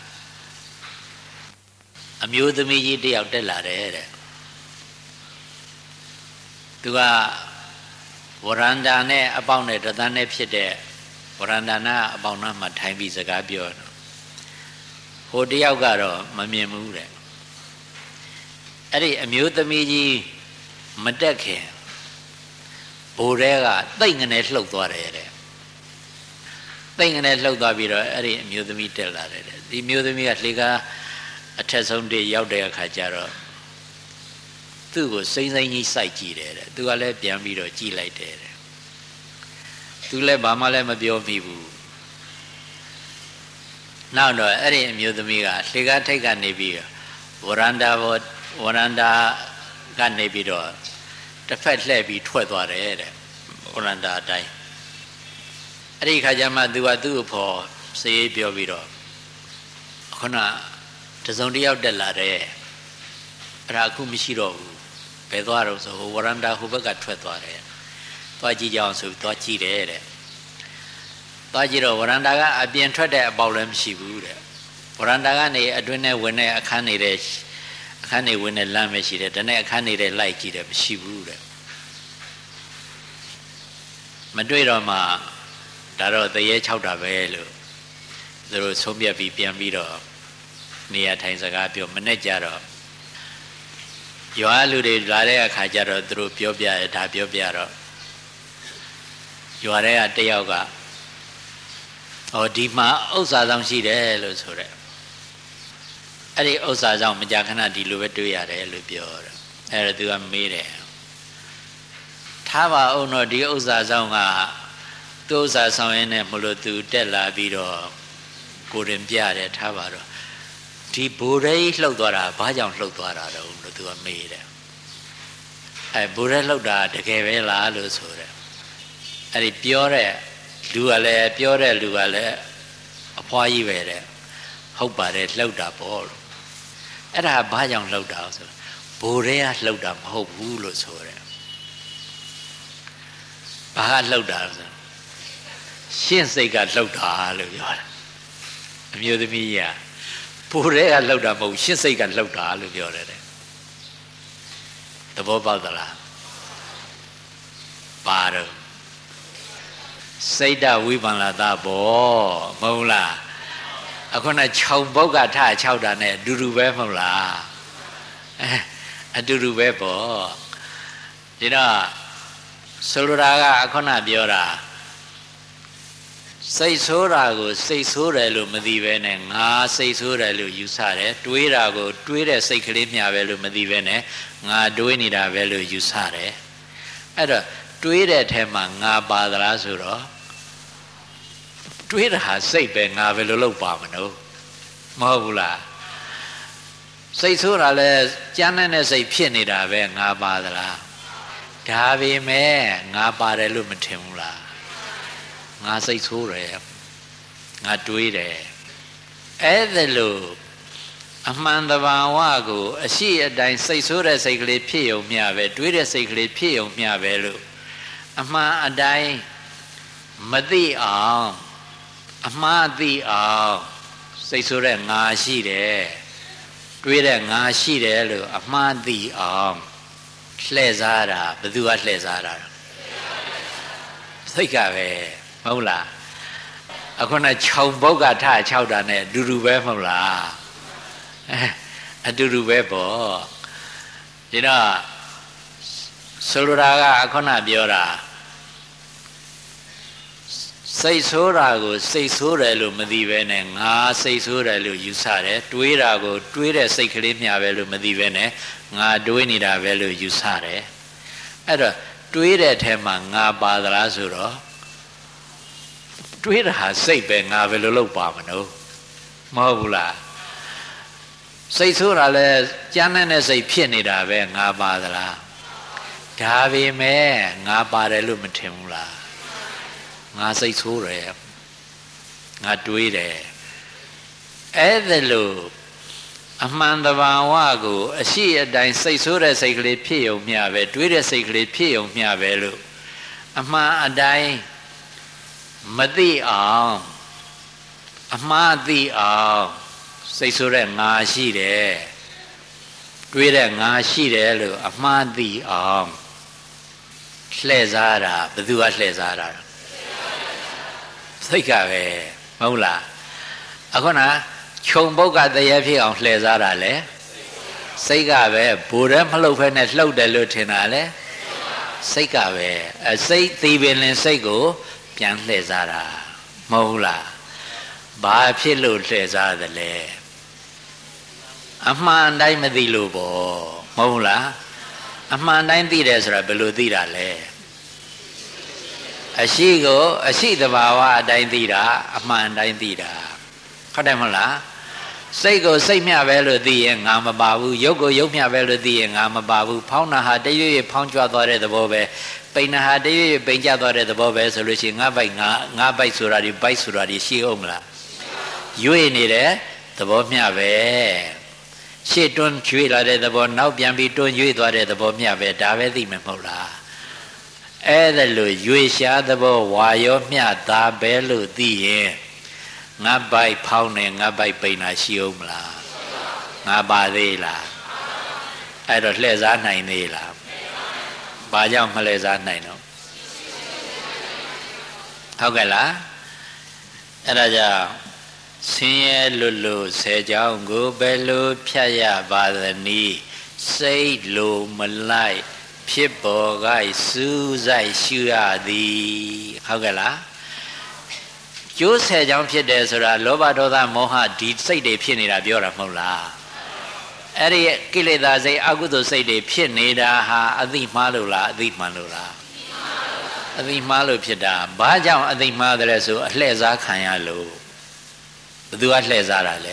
ကအမျိုးသမီးကြီးတယောက်တက်လာတယ်တဲ့သူကဝရန္တာနဲ့အပေါင်းနဲ့တသန်းနဲ့ဖြစ်တဲ့ဝရန္တာနာအပေါင်းနာမှာထိုင်ပြီးစကားပြောတယ်ဟိုတယောက်ကတော့မမြင်ဘူးတဲ့အဲ့ဒီအမျိုးသမီးကြီးမတက်ခင်ဘိုးရဲကတိတ်ငနဲ့လှုပ်သွားတယ်တဲ့တိတ်ငနဲ့လှုပ်သွားပြီးတော့အဲ့ဒီအမျိုးသမီးတက်လာတယ်တဲ့ဒီမျိုးသမီးကလှေကားအထက်ဆုံးတည်းရောက်တဲ့အခါကျတော့သူ့ကိုစိမ့်စိမ့်ကြီးစိုက်ကြည့်တယ်တဲ့သူကလည်းပြန်ပြီးတော့ကြည့်လိုက်တယ်တဲ့သူလည်းဘာမှလည်းမပြောမိဘူးနောက်တော့အဲ့ဒီအမျိုးသမီးကလှေကားထိတ်ကနေပြီးဝရန္တာဘောဝရန္တာကနေပြီးတော့တစ်ဖက်လှည့်ပြီးထွက်သွားတယ်တဲ့ဝရန္တာအတိုင်းအဲ့ဒီခါကျမှသူကသူ့ကိုဖော်စေးပြောပြီးတော့ခုနတစုံတယောက်တက်လာတယ်အဲ့ဒါအခုမရှိတော့ဘူးဘယ်သွားတော့ဆိုဝရန္တာဟိုဘက်ကထွက်သွားတယ်သွားကြည့်ကြအောင်ဆိုသွားကြည့်တယ်တဲ့သွားကြည့်တော့ဝရန္တာကအပြင်ထွက်တဲ့အပေါက်လည်းမရှိဘူးတဲ့ဝရန္တာကနေအတွင်းထဲဝင်တဲ့အခန်းနေတဲ့အခန်းနေဝင်တဲ့လမ်းပဲရှိတယ်ဒါနဲ့အခန်းနေတဲ့လိုက်ကြည့်တယ်မရှိဘူးတဲ့မတွေ့တော့မှဒါတော့တရေ၆တာပဲလို့သူတို့ဆုံးဖြတ်ပြီးပြန်ပြီးတော့နေရာထိုင်စကားပြောမနဲ့ကြတော့ရွာလူတွေလာတဲ့အခါကျတော့သူတို့ပြောပြရဒါပြောပြတော့ရွာထဲကတယောက်ကဟောဒီမှာဥစ္စာဆောင်ရှိတယ်လို့ဆိုတဲ့အဲ့ဒီဥစ္စာဆောင်မကြာခဏဒီလိုပဲတွေ့ရတယ်လို့ပြောတယ်အဲ့ဒါသူကမေးတယ်ထားပါအောင်တော့ဒီဥစ္စာဆောင်ကသူ့ဥစ္စာဆောင်ရင်းနဲ့မလို့သူတက်လာပြီးတော့ကိုရင်ပြတယ်ထားပါတော့ဒီဘိုးရဲလှုပ်သွားတာဘာကြောင့်လှုပ်သွားတာတော့လို့သူကမေးတယ်အဲဘိုးရဲလှုပ်တာတကယ်ပဲလားလို့ဆိုတယ်အဲ့ဒီပြောတဲ့လူကလည်းပြောတဲ့လူကလည်းဩအဖွားကြီးပဲတဲ့ဟုတ်ပါတယ်လှုပ်တာပေါ့လို့အဲ့ဒါဘာကြောင့်လှုပ်တာဆိုဘိုးရဲကလှုပ်တာမဟုတ်ဘူးလို့ဆိုတယ်ဘာကလှုပ်တာဆိုရှင်းစိတ်ကလှုပ်တာလို့ပြောတယ်အမျိုးသမီးကဘိုးရဲကလှုပ်တာမဟုတ်ရှင်းစိတ်ကလှုပ်တာလို့ပြောတယ်တဲ့သဘောပေါက်သလားပါတော့စိတ်တဝိပန္နတာပေါ့မဟုတ်လားအခုနခြုံပုတ်ကထခြောက်တာနဲ့အတူတူပဲမဟုတ်လားအဲအတူတူပဲပေါ့ဒီတော့ဆိုလိုတာကအခုနပြောတာစိတ်ဆိုးတာကိုစိတ်ဆိုးတယ်လို့မသိပဲနဲ့ငါစိတ်ဆိုးတယ်လို့ယူဆတယ်တွေးတာကိုတွေးတဲ့စိတ်ကလေးမျှပဲလို့မသိပဲနဲ့ငါတွေးနေတာပဲလို့ယူဆတယ်အဲ့တော့တွေးတဲ့ထဲမှာငါပါသလားဆိုတော့တွေးတာဟာစိတ်ပဲငါပဲလို့လောက်ပါမလို့မဟုတ်ဘူးလားစိတ်ဆိုးတာလဲကြမ်းတဲ့စိတ်ဖြစ်နေတာပဲငါပါသလားဒါပေမဲ့ငါပါတယ်လို့မထင်ဘူးလားငါစိတ်ဆိုးတယ်ငါတွေးတယ်အဲ့ဒါလို့အမှန်တဘာဝကိုအရှိအတိုင်းစိတ်ဆိုးတဲ့စိတ်ကလေးဖြစ်ုံမျှပဲတွေးတဲ့စိတ်ကလေးဖြစ်ုံမျှပဲလို့အမှန်အတိုင်းမသိအောင်အမှားသိအောင်စိတ်ဆိုးတဲ့ငါရှိတယ်တွေးတဲ့ငါရှိတယ်လို့အမှားသိအောင်လှည့်စားတာဘယ်သူကလှည့်စားတာစိတ်ကပဲမဟုတ်လားအခုနခြုံပုတ်ကထခြောက်တာနဲ့အတူတူပဲမဟုတ်လားအဲအတူတူပဲပေါ့ဒီတော့ဆိုလိုတာကအခုနပြောတာစိတ်ဆိုးတာကိုစိတ်ဆိုးတယ်လို့မသိပဲနဲ့ငါစိတ်ဆိုးတယ်လို့ယူဆတယ်တွေးတာကိုတွေးတဲ့စိတ်ကလေးမျှပဲလို့မသိပဲနဲ့ငါတွေးနေတာပဲလို့ယူဆတယ်အဲ့တော့တွေးတဲ့ထဲမှာငါပါသလားဆိုတော့တွေးတာဟာစိတ်ပဲငါပဲလို့လောက်ပါမလို့မဟုတ်ဘူးလားစိတ်ဆိုးတာလဲကြမ်းတဲ့စိတ်ဖြစ်နေတာပဲငါပါသလားဒါပေမဲ့ငါပါတယ်လို့မထင်ဘူးလားငါစိတ်ဆိုးတယ်ငါတွေးတယ်အဲ့ဒါလို့အမှန်တဘာဝကိုအရှိအတိုင်းစိတ်ဆိုးတဲ့စိတ်ကလေးဖြစ်ုံမျှပဲတွေးတဲ့စိတ်ကလေးဖြစ်ုံမျှပဲလို့အမှန်အတိုင်းမသိအောင်အမှားသိအောင်စိတ်ဆိုးတဲ့ငါရှိတယ်တွေးတဲ့ငါရှိတယ်လို့အမှားသိအောင်လှည့်စားတာဘယ်သူကလှည့်စားတာစိတ်ကပဲမဟုတ်လားအခုနခြုံပုတ်ကတရေဖြစ်အောင်လှည့်စားတာလေစိတ်ကပဲဘိုးရဲမလှုပ်ဖဲနဲ့လှုပ်တယ်လို့ထင်တာလေစိတ်ကပဲအစိတ်သိပင်လင်စိတ်ကိုပြန်လှည့်စားတာမဟုတ်လားဘာဖြစ်လို့လှည့်စားသလဲအမှန်တိုင်းမသိလို့ပေါ့မဟုတ်လားအမှန်တိုင်းသိတယ်ဆိုတာဘယ်လိုသိတာလဲအရှိကိုအရှိတဘာဝအတိုင်းသိတာအမှန်တိုင်းသိတာဟုတ်တယ်မဟုတ်လားစိတ်ကိုစိတ်မျှပဲလို့သိရင်ငါမပါဘူးရုပ်ကိုရုပ်မျှပဲလို့သိရင်ငါမပါဘူးဖောင်းတာဟာတရွေ့ရွေ့ဖောင်းကြွသွားတဲ့သဘောပဲပိန်တာဟာတရွေ့ရွေ့ပိန်ကျသွားတဲ့သဘောပဲဆိုလို့ရှိရင်ငါဘိုက်ငါငါဘိုက်ဆိုတာဒီဘိုက်ဆိုတာဒီရှိအောင်မလားရွေ့နေတဲ့သဘောမျှပဲရှေ့တွန်းရွေ့လာတဲ့သဘောနောက်ပြန်ပြီးတွန်းရွေ့သွားတဲ့သဘောမျှပဲဒါပဲသိမယ်မဟုတ်လားအဲ့ဒါလို့ရွေရှားသဘောဝါရောမျှတာပဲလို့သိရင်ငါဘိုက်ဖောင်းနေငါဘိုက်ပိန်တာရှိအောင်မလားငါပါသေးလားအဲ့တော့လှည့်စားနိုင်သေးလားဘာကြောင့်မလှည့်စားနိုင်တော့ဟုတ်ကဲ့လားအဲ့ဒါကြောင့်ဆင်းရဲလွတ်လို့ဆယ်ကြောင်းကိုဘယ်လိုဖြတ်ရပါသနည်းစိတ်လိုမလိုက်ဖြစ်ပေါ်ကစူးစိုက်ရှုရသည်ဟုတ်ကဲ့လားကျိုးဆယ်ကြောင်းဖြစ်တယ်ဆိုတာလောဘဒေါသမောဟဒီစိတ်တွေဖြစ်နေတာပြောတာမဟုတ်လားအဲ့ဒီကိလေသာစိတ်အကုသိုလ်စိတ်တွေဖြစ်နေတာဟာအသိမှားလို့လားအသိမှန်လို့လားအသိမှားလို့ဖြစ်တာဘာကြောင့်အသိမှားတယ်လဲဆိုအလှည့်စားခံရလို့ဘယ်သူကလှည့်စားတာလဲ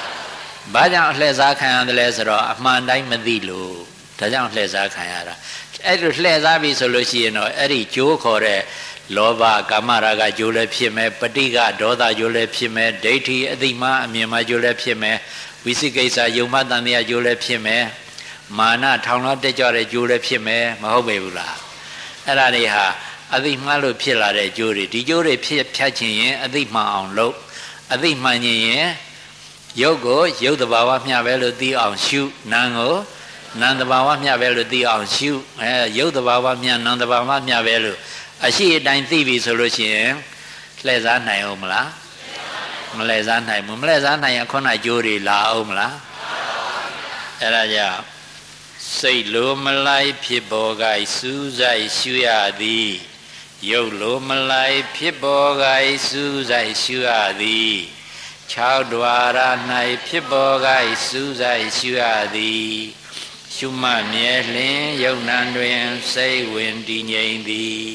ဘာကြောင့်အလှည့်စားခံရတယ်လဲဆိုတော့အမှန်တိုင်းမသိလို့ဒါကြောင့်လှည့်စားခံရတာအဲ့လိုလှည့်စားပြီဆိုလို့ရှိရင်တော့အဲ့ဒီကြိုးခေါ်တဲ့လောဘကာမရာဂကြိုးလည်းဖြစ်မယ်ပဋိကဒေါသကြိုးလည်းဖြစ်မယ်ဒိဋ္ဌိအသိမှအမြင်မှကြိုးလည်းဖြစ်မယ်ဝိသိကိစ္စယုံမှတန်တရားကြိုးလည်းဖြစ်မယ်မာနထောင်လောက်တက်ကြတဲ့ကြိုးလည်းဖြစ်မယ်မဟုတ်ပေဘူးလားအဲ့ဒါတွေဟာအသိမှလို့ဖြစ်လာတဲ့ကြိုးတွေဒီကြိုးတွေဖြစ်ဖြတ်ခြင်းရင်အသိမှအောင်လုပ်အသိမှန်ခြင်းရင်ရုပ်ကိုရုပ်တဘာဝမျှပဲလို့သိအောင်ရှုနာမ်ကိုနာမ်တဘာဝမျှပဲလို့သိအောင်ရှုအဲရုပ်တဘာဝမျှနာမ်တဘာဝမျှပဲလို့အရှိအတိုင်းသိပြီဆိုလို့ရှိရင်လှည့်စားနိုင်အောင်မလားမလှည့်စားနိုင်ဘူးမလှည့်စားနိုင်ရင်ခုနကြိုးတွေလာအောင်မလားအဲ့ဒါကြောင့်စိတ်လိုမလိုက်ဖြစ်ပေါ်ကစူးစိုက်ရှုရသည်ရုပ်လိုမလိုက်ဖြစ်ပေါ်ကစူးစိုက်ရှုရသည်၆ဒွါရ၌ဖြစ်ပေါ်ကစူးစိုက်ရှုရသည်ရှုမှတ်မြဲလျင်ယုံနံတွင်စိတ်ဝင်တည်ငြိမ်သည်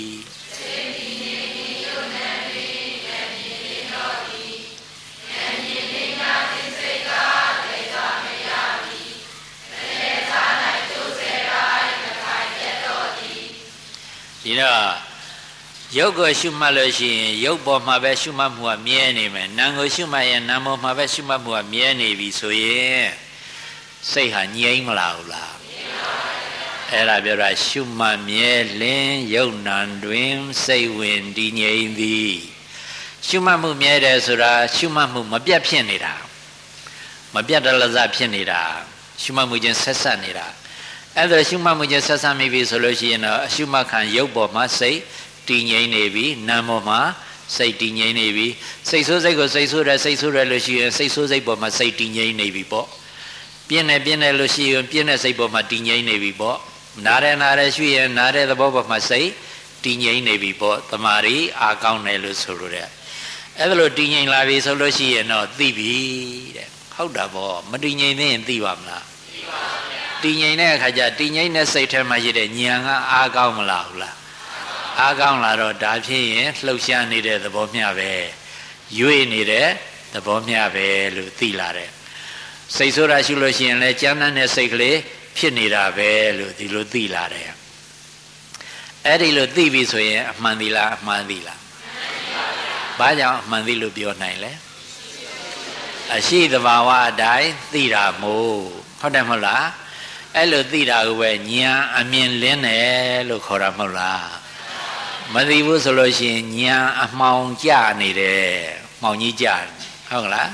ဒီတော့ရုပ်ကိုရှုမှတ်လို့ရှိရင်ရုပ်ပေါ်မှာပဲရှုမှတ်မှုကမြဲနေမယ်နာမ်ကိုရှုမှတ်ရင်နာမ်ပေါ်မှာပဲရှုမှတ်မှုကမြဲနေပြီဆိုရင်စိတ်ဟာငြိမ်းမလာဘူးလားအဲ့ဒါပြောတာရှုမှတ်မြဲလင်းယုံနံတွင်စိတ်ဝင်တည်ငြိမ်သည်ရှုမှတ်မှုမြဲတယ်ဆိုတာရှုမှတ်မှုမပြတ်ဖြစ်နေတာမပြတ်တလဇဖြစ်နေတာရှုမှတ်မှုချင်းဆက်ဆက်နေတာအဲ့ဒါရှုမှတ်မှုချင်းဆက်ဆက်မိပြီဆိုလို့ရှိရင်တော့အရှုမှတ်ခံရုပ်ပေါ်မှာစိတ်တည်ငြိမ်နေပြီနာမ်ပေါ်မှာစိတ်တည်ငြိမ်နေပြီစိတ်ဆိုးစိတ်ကိုစိတ်ဆိုးတယ်စိတ်ဆိုးတယ်လို့ရှိရင်စိတ်ဆိုးစိတ်ပေါ်မှာစိတ်တည်ငြိမ်နေပြီပေါ့ပြင်းတယ်ပြင်းတယ်လို့ရှိရင်ပြင်းတဲ့စိတ်ပေါ်မှာတည်ငြိမ်နေပြီပေါ့နားတယ်နားတယ်ရှိရင်နားတဲ့သဘောပေါ်မှာစိတ်တည်ငြိမ်နေပြီပေါ့တမာရီအားကောင်းတယ်လို့ဆိုလို့တဲ့အဲ့ဒါလို့တည်ငြိမ်လာပြီဆိုလို့ရှိရင်တော့သိပြီတဲ့ဟုတ်တာပေါ့မတည်ငြိမ်သေးရင်သိပါမလားသိပါပါဗျာတည်ငြိမ်တဲ့အခါကျတည်ငြိမ်တဲ့စိတ်ထဲမှာရှိတဲ့ဉာဏ်ကအားကောင်းမလားဟုတ်လားအားကောင်းလာတော့ဒါဖြစ်ရင်လှုပ်ရှားနေတဲ့သဘောမျှပဲရွေ့နေတဲ့သဘောမျှပဲလို့သိလာတယ်စိတ်ဆိုးတာရှုလို့ရှိရင်လည်းကြမ်းတမ်းတဲ့စိတ်ကလေးဖြစ်နေတာပဲလို့ဒီလိုသိလာတယ်အဲ့ဒီလိုသိပြီဆိုရင်အမှန်သီလားအမှန်သီလားဘာကြောင့်အမှန်သီလို့ပြောနိုင်လဲအရှိသဘာဝအတိုင်းသိတာမို့ဟုတ်တယ်မဟုတ်လားအဲ့လိုသိတာကိုပဲဉာဏ်အမြင်လင်းတယ်လို့ခေါ်တာမဟုတ်လားမသိဘူးဆိုလို့ရှိရင်ဉာဏ်အမှောင်ကျနေတယ်မှောင်ကြီးကျဟုတ်လား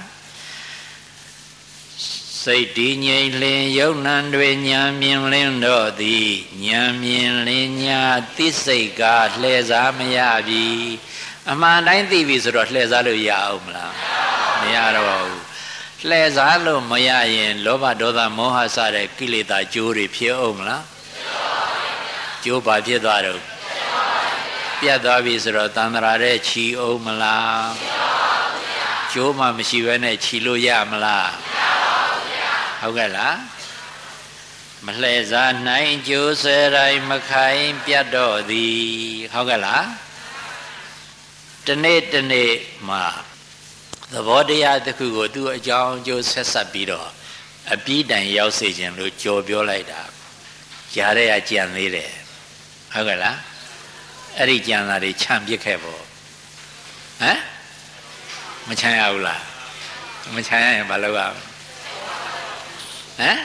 စိတ်တည်ငြိမ်လင်ယုံနံတွေဉာဏ်မြင်လင်းတော့သည်ဉာဏ်မြင်လင်ညာသိစိတ်ကလှည့်စားမရပြီအမှန်တိုင်းသိပြီဆိုတော့လှည့်စားလို့ရအောင်မလားမရတော့ဘူးလှည့်စားလို့မရရင်လောဘဒေါသမောဟစတဲ့ကိလေသာကြိုးတွေဖြစ်အောင်မလားကြိုးပါဖြစ်သွားတော့ပြတ်သွားပြီဆိုတော့တန်ត្រာတဲ့ခြီအောင်မလားကျိုးမှမရှိဘဲနဲ့ခြီလို့ရမလားဟုတ်ကဲ့လားမလှည့်စားနိုင်ကြိုးစဲတိုင်းမခိုင်ပြတ်တော့သည်ဟုတ်ကဲ့လားတနေ့တနေ့မှာသဘောတရားတစ်ခုကိုသူ့အကြောင်းအကျိုးဆက်ဆက်ပြီးတော့အပြီးတိုင်ရောက်စေခြင်းလို့ကြော်ပြောလိုက်တာကြားရရကြံသေးတယ်ဟုတ်ကဲ့လားအဲ့ဒီကြံတာတွေခြံပစ်ခဲ့ပေါ့ဟမ်မခြံရဘူးလားမခြံရရင်ဘာလုပ်ရမလဲဟမ်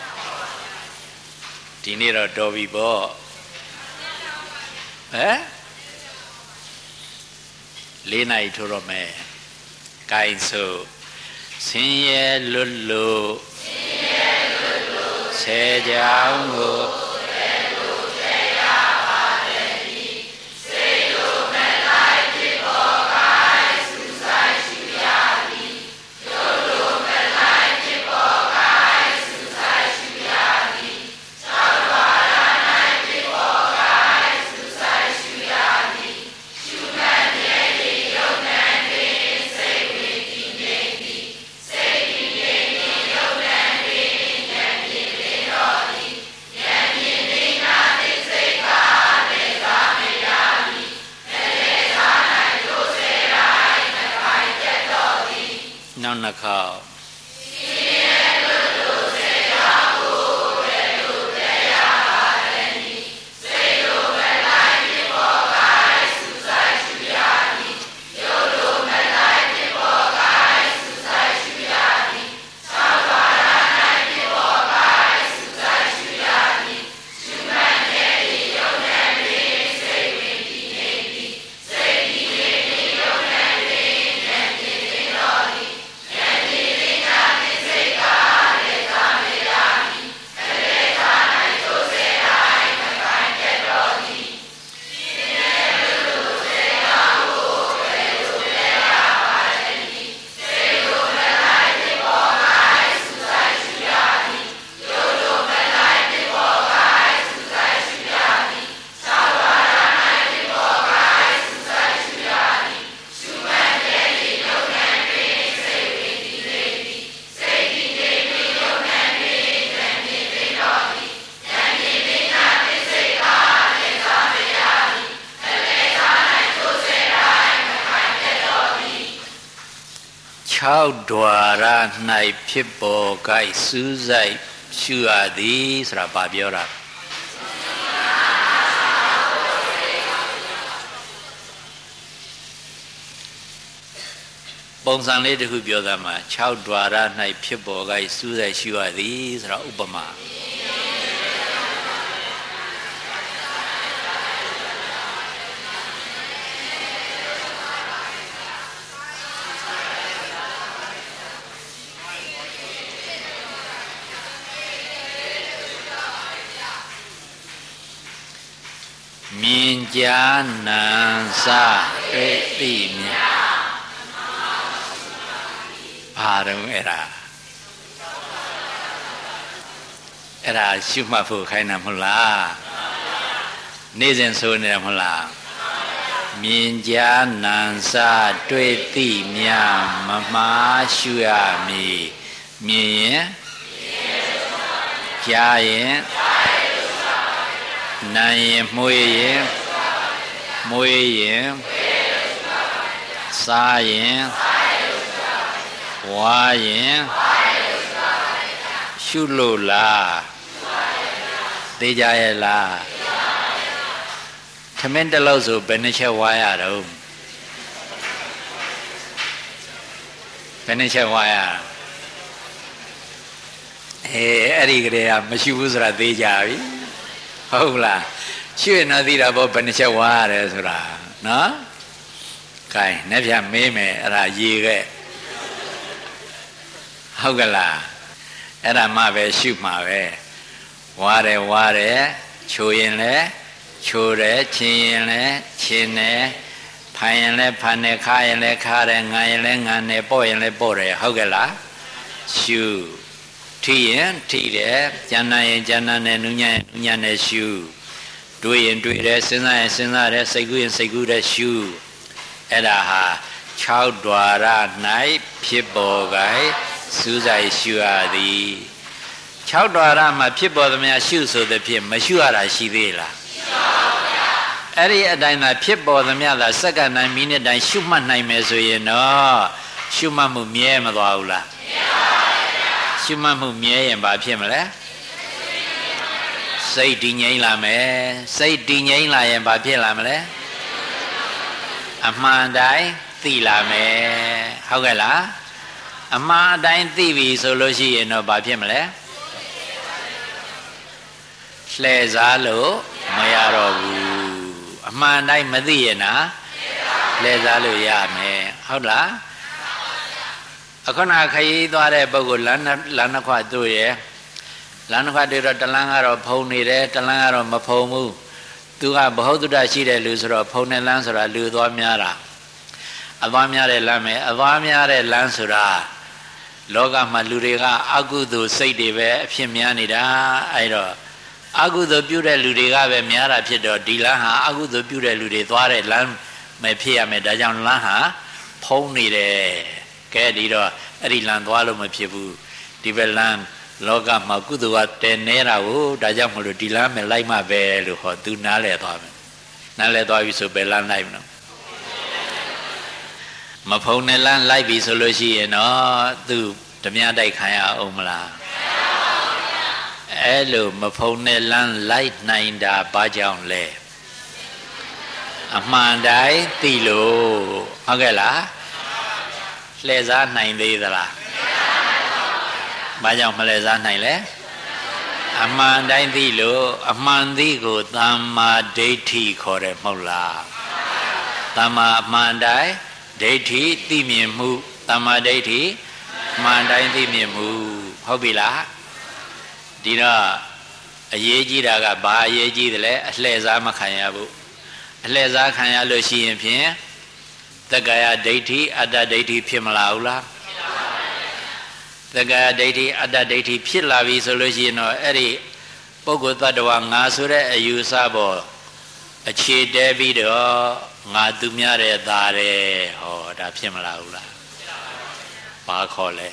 ဒီနေ့တော့တော်ပြီပေါ့ဟမ်လေးနိုင်ထိုးတော့မယ်ကိုင်းဆိုဆင်းရဲလွတ်လို့ဆင်းရဲလွတ်လို့ဆဲကြောင်းကိုနှခေါက်ဆ၆ဓွာရ၌ဖြစ်ပေါ်ကိုက်စူးစိုက်ရှုရသည်ဆိုတာဘာပြောတာပုံစံလေးတစ်ခုပြောသားမှာ၆ဓွာရ၌ဖြစ်ပေါ်ကိုက်စူးစိုက်ရှုရသည်ဆိုတာဥပမာမြင်ကြားနာစတွေ့သိမြင်ဘာတော့အဲ့ဒါအဲ့ဒါရှုမှတ်ဖို့ခိုင်းတာမဟုတ်လားနေ့စဉ်ဆိုနေတယ်မဟုတ်လားမြင်ကြားနာစတွေ့သိမြမမှားရှုရမည်မြင်ရင်ကြားရင်နာရင်မွေးရင်မွေးရင်စားရင်ဝါရင်ရှုလို့လားသိကြရဲ့လားသမင်းတလို့ဆိုဘယ်နှချက်ဝါရတော့ဘယ်နှချက်ဝါရအေးအဲ့ဒီကလေးကမရှိဘူးဆိုတာသိကြပြီဟုတ်လားရှုရင်တော့သိတာပေါ့ဘယ်နှချက်ဝါရတယ်ဆိုတာနော် gain နဲ့ပြမေးမယ်အဲ့ဒါရေခဲ့ဟုတ်ကလားအဲ့ဒါမှပဲရှုမှာပဲဝါတယ်ဝါတယ်ချိုရင်လဲချိုတယ်ချင်းရင်လဲချင်းတယ်ဖန်ရင်လဲဖန်တယ်ခါရင်လဲခါတယ်ငံရင်လဲငံတယ်ပေါ့ရင်လဲပေါ့တယ်ဟုတ်ကဲ့လားရှုထိရင်ထိတယ်ကြမ်းနာရင်ကြမ်းနာတယ်နူးညံ့ရင်နူးညံ့တယ်ရှုတွေးရင်တွေးတယ်စဉ်းစားရင်စဉ်းစားတယ်စိတ်ကူးရင်စိတ်ကူးတယ်ရှုအဲ့ဒါဟာ၆ဓွာရ၌ဖြစ်ပေါ်ကိုင်စူးစိုက်ရှုရသည်၆ဓွာရမှာဖြစ်ပေါ်သမျှရှုဆိုသဖြင့်မရှုရတာရှိသေးလားမရှိပါဘူးဗျာအဲ့ဒီအတိုင်းသာဖြစ်ပေါ်သမျှသာစက္ကန့်တိုင်းမိနစ်တိုင်းရှုမှတ်နိုင်မယ်ဆိုရင်တော့ရှုမှတ်မှုမြဲမသွားဘူးလားမြဲပါဘူးဗျာရှုမှတ်မှုမြဲရင်ဘာဖြစ်မလဲစိတ်တည်ငြိမ်လာမယ်စိတ်တည်ငြိမ်လာရင်ဘာဖြစ်လာမလဲအမှန်တိုင်းသိလာမယ်ဟုတ်ကဲ့လားအမှားအတိုင်းသိပြီဆိုလို့ရှိရင်တော့ဘာဖြစ်မလဲလှည့်စားလို့မရတော့ဘူးအမှန်တိုင်းမသိရင်နာလှည့်စားလို့ရမယ်ဟုတ်လားအခုနခရီးသွားတဲ့ပုဂ္ဂိုလ်လမ်းလမ်းတစ်ခွတွေ့ရလမ်းတစ်ခွတွေ့တော့တလန်းကတော့ဖုံနေတယ်တလန်းကတော့မဖုံဘူးသူကဘ ഹു တုဒ္ဒရှိတဲ့လူဆိုတော့ဖုံတဲ့လမ်းဆိုတာလူသွားများတာအသွားများတဲ့လမ်းပဲအသွားများတဲ့လမ်းဆိုတာလောကမှာလူတွေကအကုသိုလ်စိတ်တွေပဲအဖြစ်များနေတာအဲ့တော့အကုသိုလ်ပြုတဲ့လူတွေကပဲများတာဖြစ်တော့ဒီလမ်းဟာအကုသိုလ်ပြုတဲ့လူတွေသွားတဲ့လမ်းပဲဖြစ်ရမယ်ဒါကြောင့်လမ်းဟာဖုံးနေတယ်ကဲဒီတော့အဲ့ဒီလမ်းသွားလို့မဖြစ်ဘူးဒီဘက်လမ်းလောကမှာကုသိုလ်ကတည်နေတာကိုဒါကြောင့်မလို့ဒီလမ်းပဲလိုက်မှပဲလို့ဟောသူနားလဲသွားမယ်နားလဲသွားပြီဆိုဘယ်လမ်းလိုက်မလို့မဖုံနဲ့လမ်းလိုက်ပြီဆိုလို့ရှိရင်တော့သူဓမြတိုက်ခံရအောင်မလားအဲ့လိုမဖုံနဲ့လမ်းလိုက်နိုင်တာဘာကြောင့်လဲအမှန်တိုင်းသိလို့ဟုတ်ကဲ့လားလှည့်စားနိုင်သေးသလားဘာကြောင့်မလှည့်စားနိုင်လဲအမှန်တိုင်းသိလို့အမှန်သိကိုသမ္မာဒိဋ္ဌိခေါ်တယ်မဟုတ်လားသမ္မာအမှန်တိုင်းဒိဋ္ဌိသိမြင်မှုသမ္မာဒိဋ္ဌိမှန်တိုင်းသိမြင်မှုဟုတ်ပြီလားဒီတော့အရေးကြီးတာကဘာအရေးကြီးတယ်လဲအလှည့်စားမခံရဘူးအလှည့်စားခံရလို့ရှိရင်ဖြင့်သက္ကာယဒိဋ္ဌိအတ္တဒိဋ္ဌိဖြစ်မလာဘူးလားသက္ကာယဒိဋ္ဌိအတ္တဒိဋ္ဌိဖြစ်လာပြီဆိုလို့ရှိရင်တော့အဲ့ဒီပုဂ္ဂိုလ်တ attva ငါဆိုတဲ့အယူဆပေါ်အခြေတဲပြီးတော့ငါသူများတဲ့သားတဲ့ဟောဒါဖြစ်မလာဘူးလားဘာခေါ်လဲ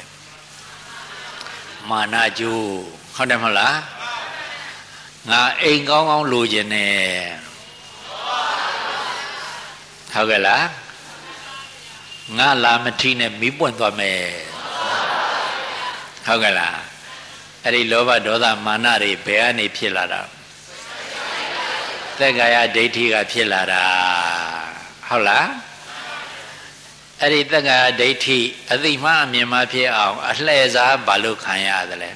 မာနကျိုးဟုတ်တယ်မဟုတ်လားငါအိမ်ကောင်းကောင်းလိုချင်တယ်ဟုတ်ကဲ့လား ngã là mà thi này mỹ buồn toa mẹ không cái là ở đây lô ba đó là mana đi bé này phía là đó tất cả đây thi cả phía là đó không là ở đây tất cả đây thi ở đây mà miền mà phía ao ở đây ra ba lô khai à đấy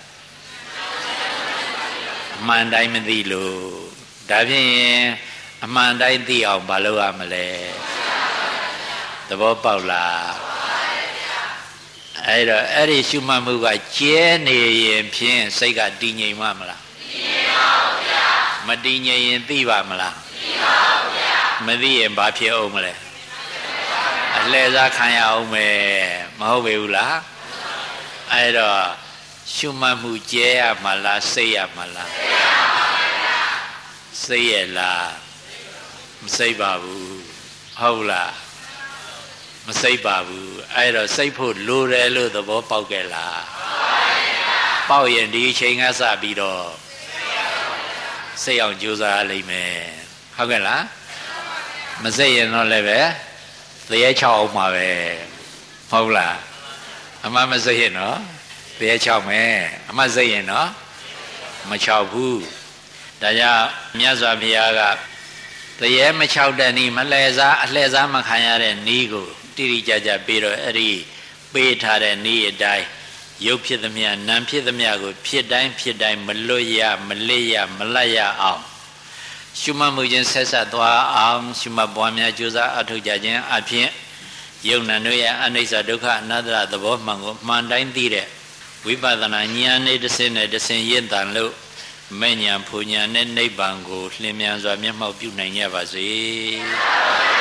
man đại mình đi lô đã biết man đại đi ao ba lô à mà lẽ tao bảo bảo là ai đó ai đi xu ma mu cái chế này phiền xây cái đi nhảy mà mà là mà đi nhảy đi vào mà là mà đi em bà phía ông mà lẽ lẽ ra khai ông mẹ mà không biết là ai đó xu ma mu chế mà là xây mà là xây là xây bà bu hầu là mà xây bà bu ai đó xây phụ lúa đấy lúa đó bỏ bao cái là bao nhiêu đi chơi ngã sa bị đó xây ông chú ra lấy mẹ không cái là mà xây nó lấy về để cho mà về không là mà mà xây nó để cho mẹ mà xây nó mà cho phụ đại gia nhớ ra bây giờ để mà cho đây này mà lấy ra lấy ra mà khai ra đây ní cô đi ra ra bây giờ ở đây bây thà đây ní ở đây yêu phiền tâm nhà nam phiền tâm nhà cô phiền đại phiền đại mà lôi ya mà lấy ya mà lấy ya ao chúng mà mưu dân sẽ sát toa ao chúng mà bọn nhà chú sa ở thu gia dân ở phiền yêu nạn nuôi anh ấy sa đúc ha nát là tập bộ mà mà đánh đi đấy quý bà ta nói nhà này được sinh này được sinh yên tàn lâu mấy nhà phụ nhà nên nay bằng cô lên nhà rồi miếng màu biểu này nhà bà gì